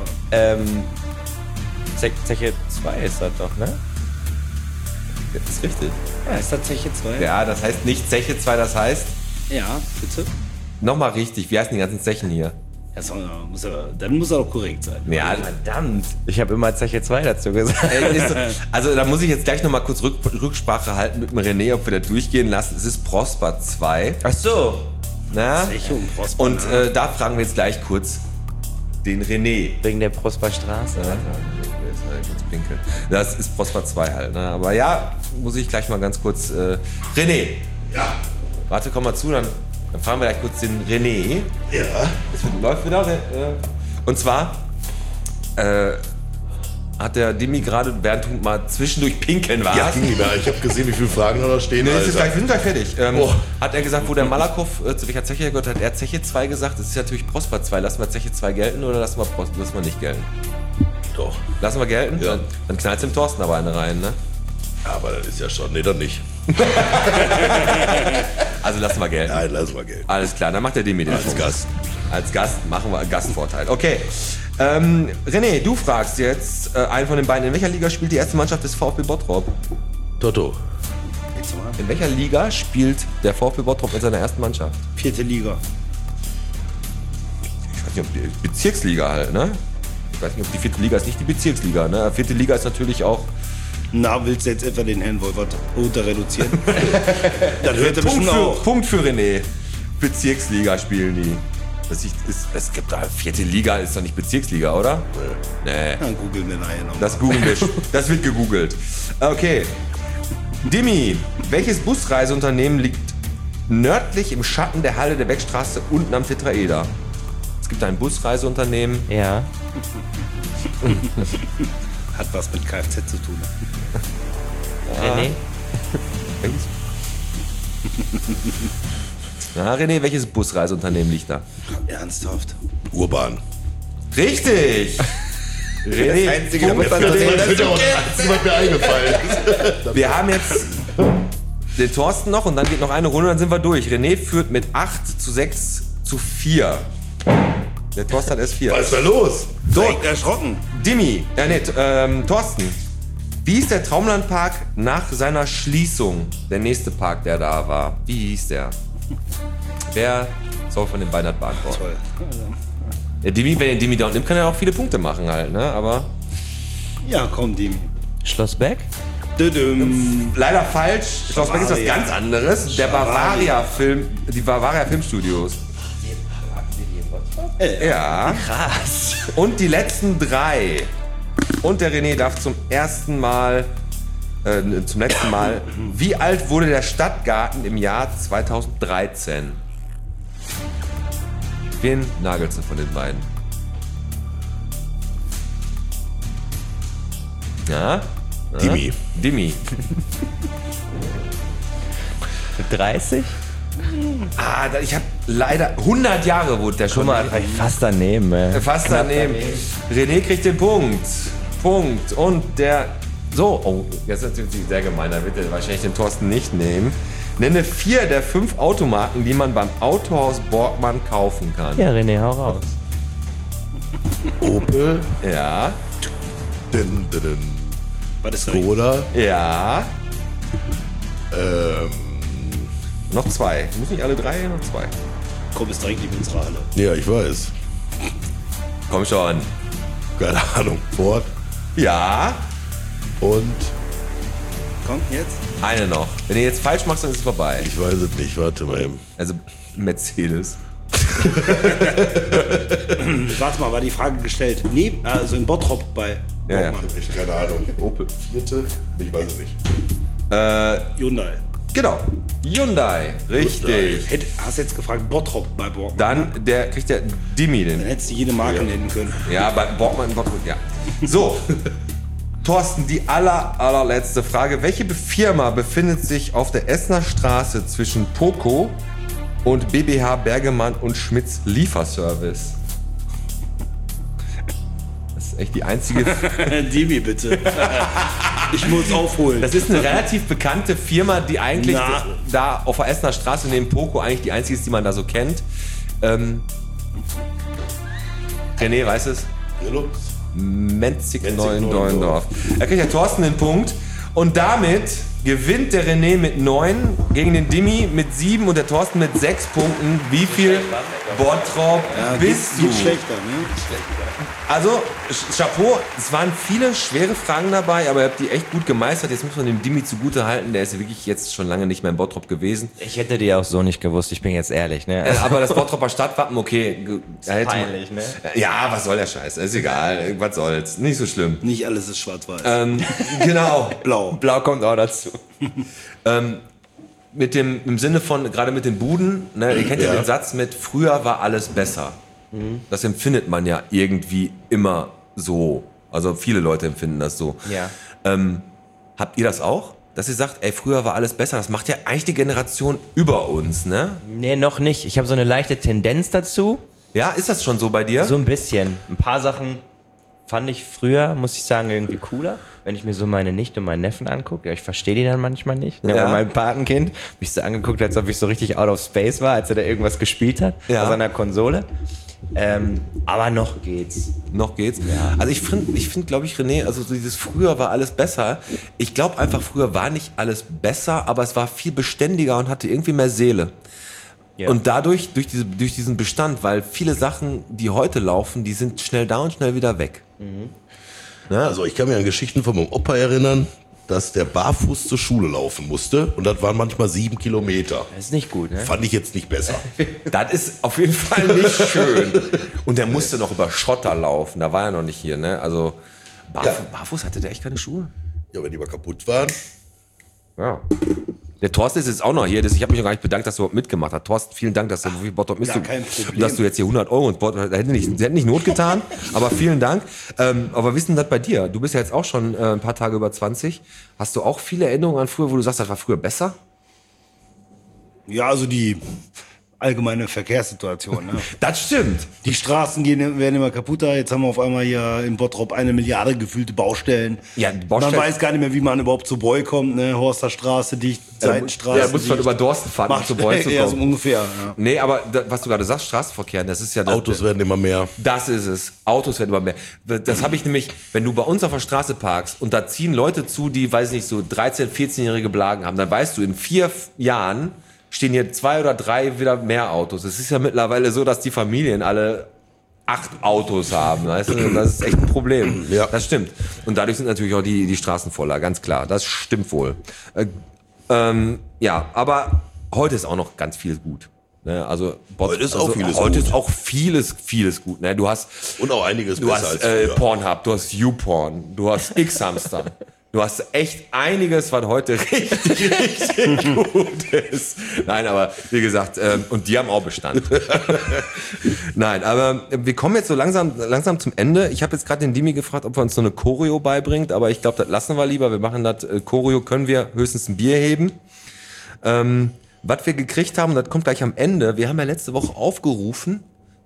Zeche 2 ist das doch, ne? Das ist richtig. Ja, ist das Zeche 2? Ja, das heißt nicht Zeche 2, das heißt Ja, bitte. nochmal richtig. Wie heißen die ganzen Zechen hier? Dann muss er doch korrekt sein. Ja, Verdammt. Ich habe immer Zeche 2 dazu gesagt. also da muss ich jetzt gleich nochmal kurz Rücksprache halten mit dem René, ob wir das durchgehen lassen. Es ist Prosper 2. Ach so. Na? Zeche und Prosper. Und da fragen wir jetzt gleich kurz den René. Wegen der Prosperstraße. Ja, das ist Prosper 2 halt. Ne? Aber ja, muss ich gleich mal ganz kurz. René. Ja. Warte, komm mal zu, dann fragen wir gleich kurz den René. Ja. Das läuft wieder. Und zwar hat der Dimi gerade, während du mal zwischendurch pinkeln warst. Ja, ging nicht mehr. Ich habe gesehen, wie viele Fragen da stehen. Nee, Alter. wir sind gleich fertig. Oh. Hat er gesagt, wo der Malakow zu welcher Zeche gehört hat, er Zeche 2 gesagt. Das ist natürlich Prosper 2. Lassen wir Zeche 2 gelten oder lassen wir nicht gelten? Doch. Lassen wir gelten? Ja. Dann knallt dem Thorsten aber eine rein, ne? Aber das ist ja schon. Nee, dann nicht. Also lassen wir gelten. Nein, lass mal Geld. Alles klar, dann macht der Demi den Als Punkt. Gast. Als Gast machen wir einen Gastvorteil. Okay. René, du fragst jetzt einen von den beiden. In welcher Liga spielt die erste Mannschaft des VfB Bottrop? Toto. Jetzt mal. In welcher Liga spielt der VfB Bottrop mit seiner ersten Mannschaft? 4. Liga. Ich weiß nicht, ob die Bezirksliga halt, ne? Ich weiß nicht, ob die 4. Liga ist nicht die Bezirksliga, ne? 4. Liga ist natürlich auch. Na, willst du jetzt etwa den Herrn Wolfert unter reduzieren? Dann hört er bestimmt auch. Punkt für René. Bezirksliga spielen die. Es gibt da 4. Liga, ist doch nicht Bezirksliga, oder? Nee. Dann googeln wir nachher noch. Das googeln wir. Das wird gegoogelt. Okay. Dimi, welches Busreiseunternehmen liegt nördlich im Schatten der Halle der Beckstraße unten am Tetraeder? Es gibt ein Busreiseunternehmen. Ja. Hat was mit Kfz zu tun. René? Welches? Na, René, welches Busreiseunternehmen liegt da? Ernsthaft. Urban. Richtig! René, einzige Punkt für Das den- ist auch das Einzige, was mir eingefallen ist. Wir haben jetzt den Thorsten noch und dann geht noch eine Runde, dann sind wir durch. René führt mit 8:6:4. Der Thorsten hat erst 4. Was ist da los? So, Direkt erschrocken. Dimi, Thorsten. Wie hieß der Traumlandpark nach seiner Schließung? Der nächste Park, der da war. Wie hieß der? Wer soll von den beiden das beantworten? Toll. Der Dimi, wenn er den Dimi down nimmt, kann er auch viele Punkte machen halt, ne? Aber Ja, komm, Dimi. Schlossbeck? Düdüm. leider falsch. Schlossbeck ist was Bavaria. ganz anderes. Der die Bavaria Filmstudios. Ja. Krass. Und die letzten 3. Und der René darf zum letzten Mal. Wie alt wurde der Stadtgarten im Jahr 2013? Wen nagelst du von den beiden? Ja? Dimi. Dimi. 30? Ich habe leider 100 Jahre wurde der schon. Guck mal, fast daneben, ey. Fast daneben. René kriegt den Punkt. Und der. So, oh, jetzt ist natürlich sehr gemein, da wird er wahrscheinlich den Thorsten nicht nehmen. Nenne 4 der 5 Automarken, die man beim Autohaus Borgmann kaufen kann. Ja, René, hau raus. Opel. Ja. Was ist richtig? Skoda. Ja. Noch 2. Muss nicht alle 3, noch 2. Komm, ist direkt in unsere Halle. Ja, ich weiß. Komm schon. Keine Ahnung. Ford. Ja. Und Komm, jetzt. Eine noch. Wenn ihr jetzt falsch macht, dann ist es vorbei. ich weiß es nicht. Warte mal eben. Also Mercedes. Warte mal, war die Frage gestellt? Nee, also in Bottrop bei Ja. Ich keine Ahnung. Opel. Vierte. Ich weiß es nicht. Hyundai. Genau. Hyundai. Richtig. Hast jetzt gefragt, Bottrop bei Borgmann? Dann kriegt der Dimi Dann den. hättest du jede Marke nennen können. Ja, bei Borgmann, ja. So. Thorsten, die allerletzte Frage. Welche Firma befindet sich auf der Essener Straße zwischen Poco und BBH Bergemann und Schmitz Lieferservice? Das ist echt die einzige. Dimi, bitte. Ich muss aufholen. Das ist eine relativ bekannte Firma, die eigentlich Na. da auf der Essener Straße neben Poco eigentlich die einzige ist, die man da so kennt. René, weiß es? Relux. Menzig Menzig-Neuendorf. Neuendorf. Da kriegt der Thorsten den Punkt. Und damit gewinnt der René mit 9 gegen den Dimi mit 7 und der Thorsten mit 6 Punkten. Wie viel Bottrop bist du? Geht schlechter, ne? Also, Chapeau, es waren viele schwere Fragen dabei, aber ihr habt die echt gut gemeistert. Jetzt muss man dem Dimi zugute halten, der ist ja wirklich jetzt schon lange nicht mehr in Bottrop gewesen. Ich hätte die auch so nicht gewusst, ich bin jetzt ehrlich, ne? Aber das Bottroper Stadtwappen, okay. Peinlich, ne? Ja, was soll der Scheiß? Ist egal, was soll's. Nicht so schlimm. Nicht alles ist schwarz-weiß. Genau. Blau. Blau kommt auch dazu. Im Sinne von, gerade mit den Buden, ne, ihr kennt ja den Satz mit, früher war alles besser. Das empfindet man ja irgendwie immer so. Also viele Leute empfinden das so. Ja. Habt ihr das auch? Dass ihr sagt, ey, früher war alles besser. Das macht ja eigentlich die Generation über uns, ne? Nee, noch nicht. Ich habe so eine leichte Tendenz dazu. Ja, ist das schon so bei dir? So ein bisschen. Ein paar Sachen fand ich früher, muss ich sagen, irgendwie cooler. Wenn ich mir so meine Nichte und meinen Neffen angucke, ja, ich verstehe die dann manchmal nicht. Ne? Ja. Und mein Patenkind, mich so angeguckt, als ob ich so richtig out of space war, als er da irgendwas gespielt hat auf seiner Konsole. Aber noch geht's. Noch geht's. Ja. Also ich finde, glaube ich, René, also so dieses früher war alles besser. Ich glaube einfach, früher war nicht alles besser, aber es war viel beständiger und hatte irgendwie mehr Seele. Ja. Und dadurch, durch diesen Bestand, weil viele Sachen, die heute laufen, die sind schnell da und schnell wieder weg. Ja, also ich kann mich an Geschichten von meinem Opa erinnern, dass der barfuß zur Schule laufen musste und das waren manchmal 7 Kilometer. Das ist nicht gut, ne? Fand ich jetzt nicht besser. Das ist auf jeden Fall nicht schön. Und der musste noch über Schotter laufen, da war er noch nicht hier, ne? Also barfuß hatte der echt keine Schuhe. Ja, wenn die mal kaputt waren. Ja. Der Thorsten ist jetzt auch noch hier. Ich habe mich noch gar nicht bedankt, dass du überhaupt mitgemacht hast. Thorsten, vielen Dank, dass du wie Bottrop bist. Kein Problem. Dass du jetzt hier 100 Euro ins Bottrop, das hätte nicht Not getan. Aber vielen Dank. Aber wie ist denn das bei dir? Du bist ja jetzt auch schon ein paar Tage über 20. Hast du auch viele Erinnerungen an früher, wo du sagst, das war früher besser? Ja, also die allgemeine Verkehrssituation. Ne? Das stimmt. Die Straßen werden immer kaputter. Jetzt haben wir auf einmal hier in Bottrop 1 Milliarde gefühlte Baustellen. Ja, Baustellen. Man weiß gar nicht mehr, wie man überhaupt zu Boy kommt. Ne? Horster Straße dicht, Seitenstraße. Ja, muss man über Dorsten fahren, um zu Boy zu kommen. Ja, so ungefähr. Ja. Nee, aber was du gerade sagst, Straßenverkehr, das ist ja... Autos werden immer mehr. Das ist es. Autos werden immer mehr. Das habe ich nämlich, wenn du bei uns auf der Straße parkst und da ziehen Leute zu, die, weiß nicht, so 13-, 14-jährige Blagen haben, dann weißt du, in 4 Jahren stehen hier 2 oder 3 wieder mehr Autos. Es ist ja mittlerweile so, dass die Familien alle 8 Autos haben. Weißt du? Das ist echt ein Problem. Ja. Das stimmt. Und dadurch sind natürlich auch die Straßen voller, ganz klar. Das stimmt wohl. Ja, aber heute ist auch noch ganz viel gut. Ne? Also Heute ist auch vieles heute gut. ist auch vieles gut. Ne? Du hast Und auch einiges Du besser hast als früher. Pornhub, du hast YouPorn, du hast X-Hamster. Du hast echt einiges, was heute richtig gut ist. Nein, aber wie gesagt, und die haben auch Bestand. Nein, aber wir kommen jetzt so langsam zum Ende. Ich habe jetzt gerade den Dimi gefragt, ob er uns so eine Choreo beibringt, aber ich glaube, das lassen wir lieber. Wir machen das, Choreo können wir höchstens ein Bier heben. Was wir gekriegt haben, das kommt gleich am Ende. Wir haben ja letzte Woche aufgerufen,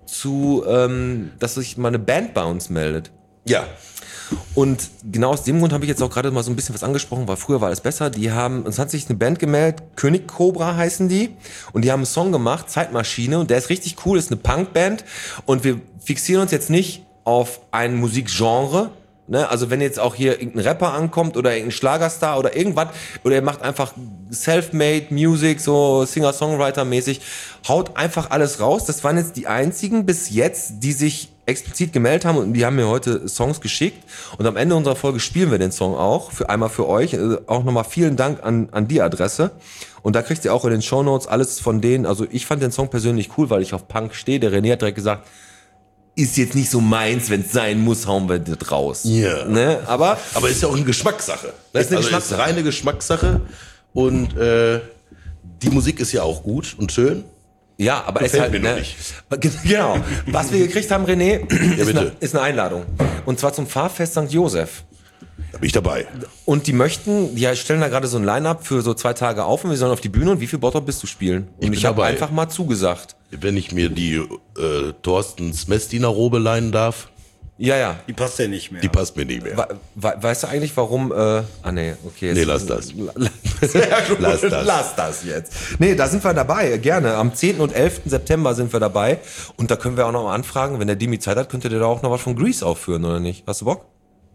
dass sich mal eine Band bei uns meldet. Ja. Und genau aus dem Grund habe ich jetzt auch gerade mal so ein bisschen was angesprochen, weil früher war alles besser. Uns hat sich eine Band gemeldet, König Cobra heißen die. Und die haben einen Song gemacht, Zeitmaschine. Und der ist richtig cool, ist eine Punkband. Und wir fixieren uns jetzt nicht auf ein Musikgenre. Ne? Also wenn jetzt auch hier irgendein Rapper ankommt oder irgendein Schlagerstar oder irgendwas, oder er macht einfach Self-Made Music, so Singer-Songwriter-mäßig, haut einfach alles raus. Das waren jetzt die einzigen bis jetzt, die sich explizit gemeldet haben und die haben mir heute Songs geschickt und am Ende unserer Folge spielen wir den Song auch, einmal für euch, auch nochmal vielen Dank an die Adresse und da kriegt ihr auch in den Shownotes alles von denen, also ich fand den Song persönlich cool, weil ich auf Punk stehe, der René hat direkt gesagt, ist jetzt nicht so meins, wenn es sein muss, hauen wir das raus. Ja. Ne? Aber ist ja auch eine Geschmackssache. Das ist eine Ist reine Geschmackssache und die Musik ist ja auch gut und schön. ja, aber es Gefällt halt, mir noch ne, nicht. Genau. Was wir gekriegt haben, René, bitte. ist eine Einladung. Und zwar zum Fahrfest St. Josef. Da bin ich dabei. Und die stellen da gerade so ein Line-Up für so 2 Tage auf und wir sollen auf die Bühne und wie viel Bottrop bist du spielen? Und bin ich habe dabei. einfach mal zugesagt. Wenn ich mir die Thorstens Messdiener-Robe leihen darf, Ja. Die passt ja nicht mehr. die passt mir nicht mehr. Weißt du eigentlich, warum, nee, okay. Nee, lass das. Lass das. Lass das jetzt. Nee, da sind wir dabei, gerne. Am 10. und 11. September sind wir dabei. Und da können wir auch noch mal anfragen, wenn der Dimi Zeit hat, könnte der da auch noch was von Grease aufführen, oder nicht? Hast du Bock?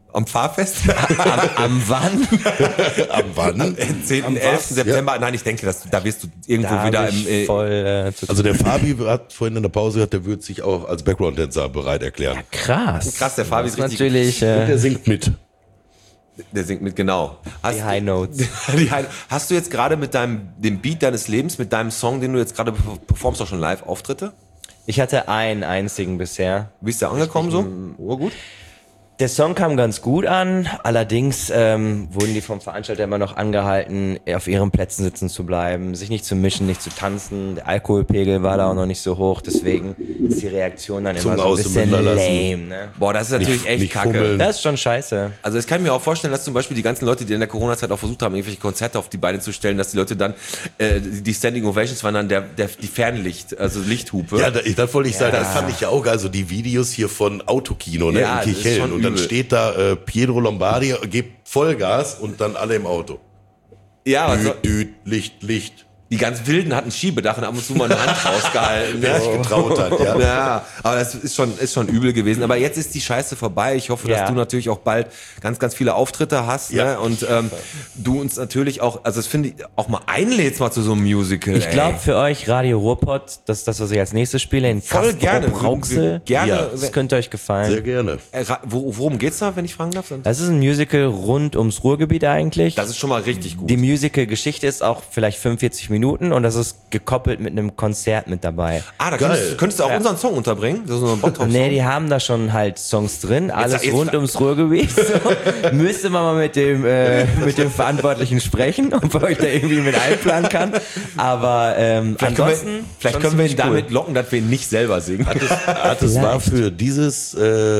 Am Fahrfest? Am wann? Am wann? 10. 11. September. Nein, ich denke, da wirst du irgendwo Da wieder hab ich voll zu Also der Fabi hat vorhin in der Pause gesagt, der würde sich auch als Background-Dancer bereit erklären. krass. Krass, der Fabi ist Das richtig. natürlich Der singt mit. Der singt mit, genau. die High Notes. Hast du jetzt gerade mit dem Beat deines Lebens, mit deinem Song, den du jetzt gerade performst, auch schon Live-Auftritte? Ich hatte einen einzigen bisher. Wie ist der angekommen so? Oh, gut. Der Song kam ganz gut an, allerdings wurden die vom Veranstalter immer noch angehalten, auf ihren Plätzen sitzen zu bleiben, sich nicht zu mischen, nicht zu tanzen. Der Alkoholpegel war da auch noch nicht so hoch, deswegen ist die Reaktion dann immer so ein bisschen lame. Ne? Boah, das ist natürlich echt nicht kacke. fummeln. Das ist schon scheiße. Also das kann ich mir auch vorstellen, dass zum Beispiel die ganzen Leute, die in der Corona-Zeit auch versucht haben, irgendwelche Konzerte auf die Beine zu stellen, dass die Leute dann, die Standing Ovations waren dann die Fernlicht, also Lichthupe. Ja, das wollte ich sagen, das fand ich ja auch. Also die Videos hier von Autokino, ne, Ja, in das ist Kirchhellen. schon Und dann übel. steht da Pietro Lombardi, gibt Vollgas und dann alle im Auto. Ja, also Düt, Licht, Licht. die ganz Wilden hatten Schiebedach und ab und zu mal eine Hand rausgehalten. Wer sich getraut hat, ja. Ja, aber das ist schon übel gewesen. Aber jetzt ist die Scheiße vorbei. Ich hoffe, dass Ja. du natürlich auch bald ganz, ganz viele Auftritte hast. Ja. Ne? Und du uns natürlich auch, also das finde ich, auch mal einlädst mal zu so einem Musical. Ich glaube für euch Radio Ruhrpott, das ist das, was ich als nächstes spiele, in voll gerne. Brauxel. Gerne. Ja. Das könnte euch gefallen. Sehr gerne. Worum geht's da, wenn ich fragen darf? Das ist ein Musical rund ums Ruhrgebiet eigentlich. Das ist schon mal richtig gut. Die Musical-Geschichte ist auch vielleicht 45 Minuten und das ist gekoppelt mit einem Konzert mit dabei. Da Geil. könntest du auch unseren Song unterbringen? Das ist so ein Bottrop-Song. Nee, die haben da schon halt Songs drin, alles jetzt- rund ums Ruhrgebiet. So. Müsste man mal mit dem Verantwortlichen sprechen, ob er euch da irgendwie mit einplanen kann. Aber ansonsten... Vielleicht schon können wir ihn ziemlich damit locken, dass wir ihn nicht selber singen. Das war für dieses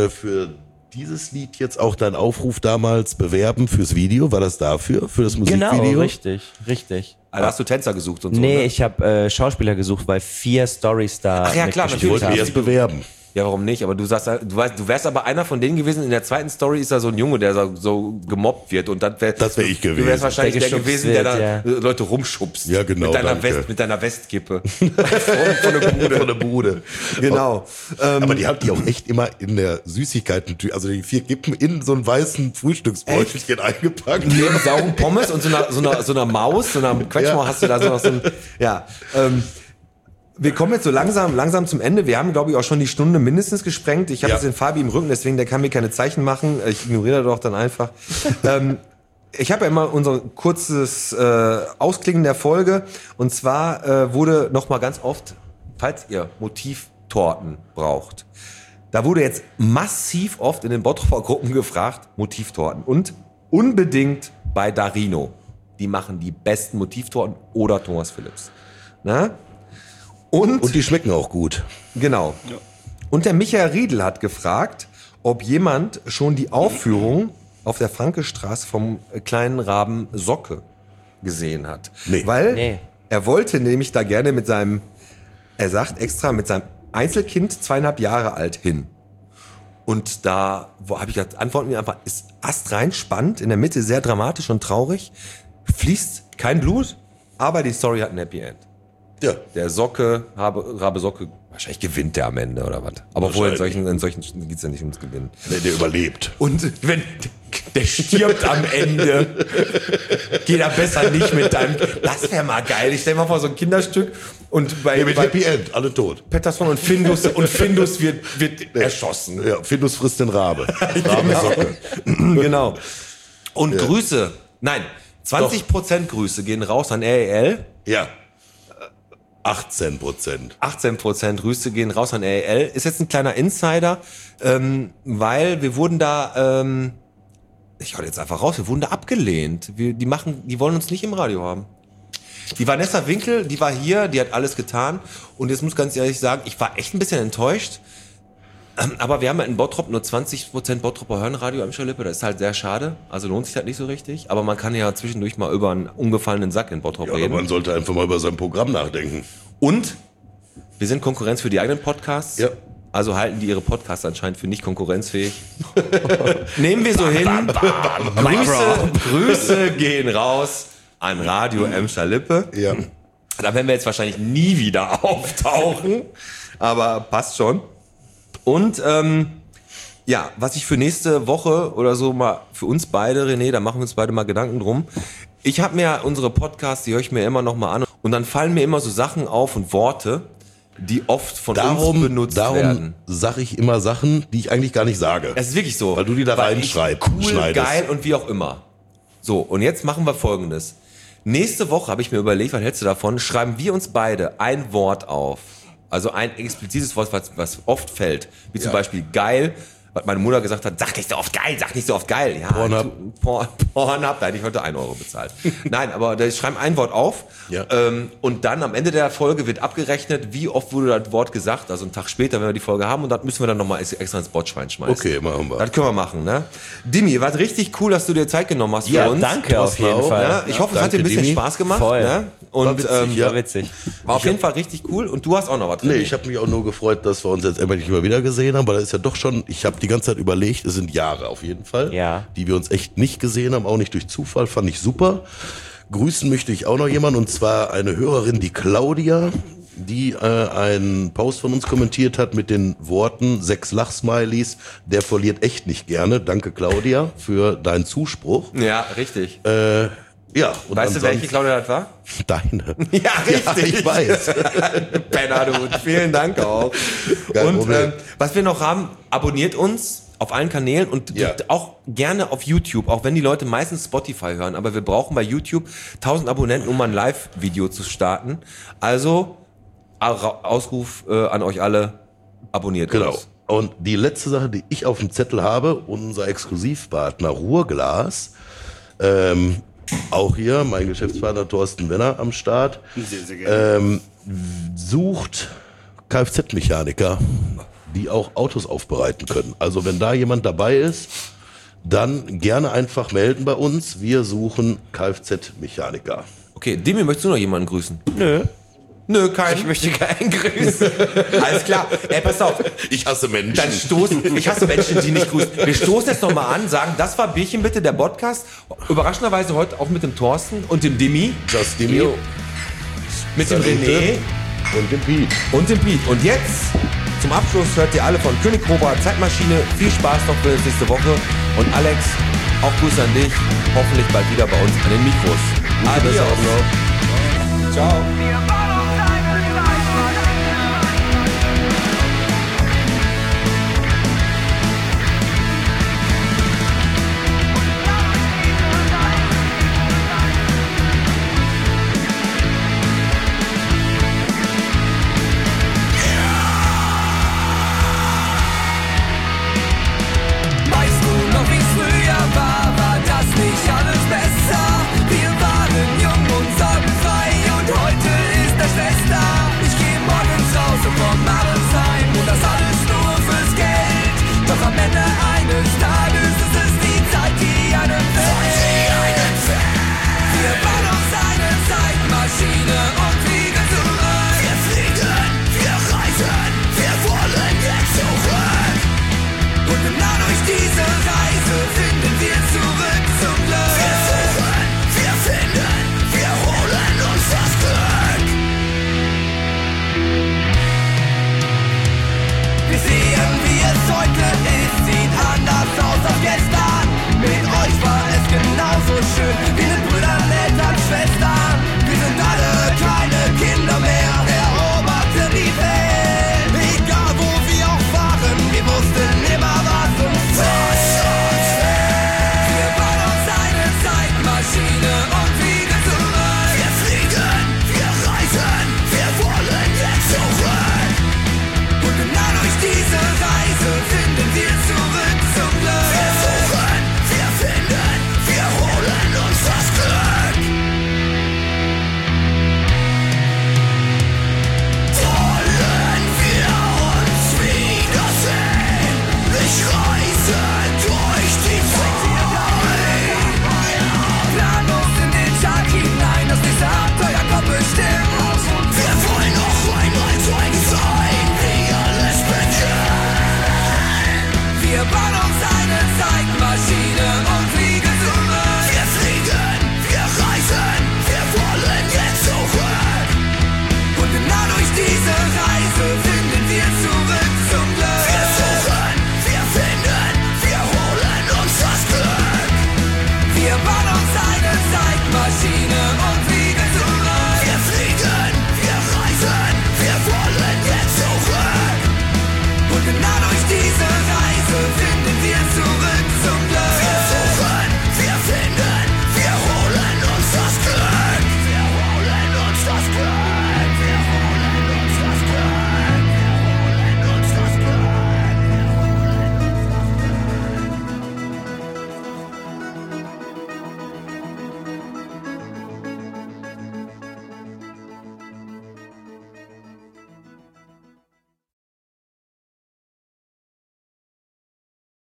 Lied jetzt auch dein Aufruf damals bewerben fürs Video? War das dafür? Für das Genau, Musikvideo? richtig. Also hast du Tänzer gesucht und so, Nee, ne? ich habe Schauspieler gesucht, weil 4 Storys da Ach ja, klar, Ich mitgespielt wollte mich haben. erst bewerben. Ja, warum nicht? Aber du sagst, du wärst aber einer von denen gewesen. In der zweiten Story ist da so ein Junge, der so gemobbt wird. Und das wär ich gewesen. Du wärst wahrscheinlich Der der geschubst gewesen, der da wird, Leute rumschubst. Ja, genau, danke. Mit deiner Westkippe. von der Bude. Genau. Aber die haben die auch echt immer in der Süßigkeiten, also die 4 Kippen in so einen weißen Frühstücksbeutelchen eingepackt. Neben sauren Pommes und so einer Maus, so einer Quetschmaus hast du da so noch so ein, ja. Wir kommen jetzt so langsam zum Ende. Wir haben, glaube ich, auch schon die Stunde mindestens gesprengt. Ich habe Ja. jetzt den Fabi im Rücken, deswegen der kann mir keine Zeichen machen. Ich ignoriere doch dann einfach. Ich habe ja immer unser kurzes Ausklingen der Folge. Und zwar wurde noch mal ganz oft, falls ihr Motivtorten braucht, da wurde jetzt massiv oft in den Bottroper Gruppen gefragt, Motivtorten. Und unbedingt bei Darino. Die machen die besten Motivtorten oder Thomas Phillips. Na? Und die schmecken auch gut. Genau. Und der Michael Riedel hat gefragt, ob jemand schon die Aufführung auf der Frankestraße vom kleinen Raben Socke gesehen hat. Nee. Weil Nee. er wollte nämlich da gerne mit seinem, er sagt extra, mit seinem Einzelkind 2,5 Jahre alt hin. Und da habe ich gesagt, antworten wir einfach, ist astrein spannend, in der Mitte sehr dramatisch und traurig, fließt kein Blut, aber die Story hat ein Happy End. Ja. Der Socke, Rabe Socke, wahrscheinlich gewinnt der am Ende oder was. Aber obwohl in solchen geht's ja nicht ums Gewinnen. Nee, der überlebt. Und wenn der stirbt am Ende, geh da besser nicht mit deinem. Das wäre mal geil. Ich stell mir vor, so ein Kinderstück und bei Happy End, alle tot. Pettersson und Findus wird erschossen. Ja, Findus frisst den Rabe. Rabe Socke. Genau. Und Grüße. Nein, 20% Grüße gehen raus an REL. Ja. 18%. 18% Grüße gehen raus an REL. Ist jetzt ein kleiner Insider, weil wir wurden da, ich hau jetzt einfach raus, wir wurden da abgelehnt. Die wollen uns nicht im Radio haben. Die Vanessa Winkel, die war hier, die hat alles getan. Und jetzt muss ich ganz ehrlich sagen, ich war echt ein bisschen enttäuscht. Aber wir haben ja in Bottrop nur 20% Bottroper hören Radio am Schalippe. Das ist halt sehr schade. Also lohnt sich halt nicht so richtig. Aber man kann ja zwischendurch mal über einen umgefallenen Sack in Bottrop Ja, aber reden. man sollte einfach mal über sein Programm nachdenken. Und wir sind Konkurrenz für die eigenen Podcasts. Ja. Also halten die ihre Podcasts anscheinend für nicht konkurrenzfähig. Nehmen wir so hin. Grüße gehen raus an Radio Emscher Lippe. Ja. Da werden wir jetzt wahrscheinlich nie wieder auftauchen. Aber passt schon. Und Ja, was ich für nächste Woche oder so mal für uns beide, René, da machen wir uns beide mal Gedanken drum. Ich habe mir unsere Podcasts, die höre ich mir immer noch mal an und dann fallen mir immer so Sachen auf und Worte, die oft von uns benutzt werden. Darum sage ich immer Sachen, die ich eigentlich gar nicht sage. Es ist wirklich so. Weil du die da reinschreibst. Cool, geil und wie auch immer. So, und jetzt machen wir Folgendes. Nächste Woche habe ich mir überlegt, was hältst du davon, schreiben wir uns beide ein Wort auf. Also ein explizites Wort, was oft fällt. Wie zum Beispiel geil. Was meine Mutter gesagt hat, sag nicht so oft geil, sag nicht so oft geil. Ja, Pornhub, da hätte ich heute 1 Euro bezahlt. Nein, aber da schreiben ein Wort auf und dann am Ende der Folge wird abgerechnet, wie oft wurde das Wort gesagt, also einen Tag später, wenn wir die Folge haben und das müssen wir dann nochmal extra ins Botschwein schmeißen. Okay, machen wir. Das können wir machen, ne? Dimi, war richtig cool, dass du dir Zeit genommen hast für uns. Danke auf jeden Fall. Ja, ich hoffe, es hat dir ein bisschen Spaß gemacht. Voll. Ne? Und war witzig. War auf jeden Fall richtig cool und du hast auch noch was drin. Nee, ich habe mich auch nur gefreut, dass wir uns jetzt endlich mal wieder gesehen haben, weil das ist ja doch schon, ich habe die ganze Zeit überlegt, es sind Jahre auf jeden Fall, die wir uns echt nicht gesehen haben, auch nicht durch Zufall, fand ich super. Grüßen möchte ich auch noch jemanden, und zwar eine Hörerin, die Claudia, die einen Post von uns kommentiert hat mit den Worten 6 Lachsmileys, der verliert echt nicht gerne. Danke Claudia für deinen Zuspruch. Ja, richtig. Ja, und weißt du, welche Claudia das war? Deine. Ja, richtig. Ja, ich weiß. Penner, du. Vielen Dank auch. Und was wir noch haben, abonniert uns auf allen Kanälen und auch gerne auf YouTube, auch wenn die Leute meistens Spotify hören, aber wir brauchen bei YouTube 1000 Abonnenten, um mal ein Live-Video zu starten. Also, Ausruf an euch alle, abonniert uns. Und die letzte Sache, die ich auf dem Zettel habe, unser Exklusivpartner Ruhrglas, auch hier, mein Geschäftspartner Thorsten Wenner am Start, Sehr, sehr gerne. sucht Kfz-Mechaniker, die auch Autos aufbereiten können. Also wenn da jemand dabei ist, dann gerne einfach melden bei uns. Wir suchen Kfz-Mechaniker. Okay, Demi, möchtest du noch jemanden grüßen? Nö, keinen. ich möchte keinen grüßen. Alles klar. Ey, pass auf. Ich hasse Menschen. Dann stoßen. Ich hasse Menschen, die nicht grüßen. Wir stoßen jetzt nochmal an, sagen, das war Bierchen bitte, der Podcast. Überraschenderweise heute auch mit dem Thorsten und dem Demi. Just Demi. Mit dem René. Und dem Piet. Und dem Piet. Und jetzt, zum Abschluss, hört ihr alle von König Cobra, Zeitmaschine. Viel Spaß noch bis nächste Woche. Und Alex, auch Grüße an dich. Hoffentlich bald wieder bei uns an den Mikros. Adios. Ciao. Wir sehen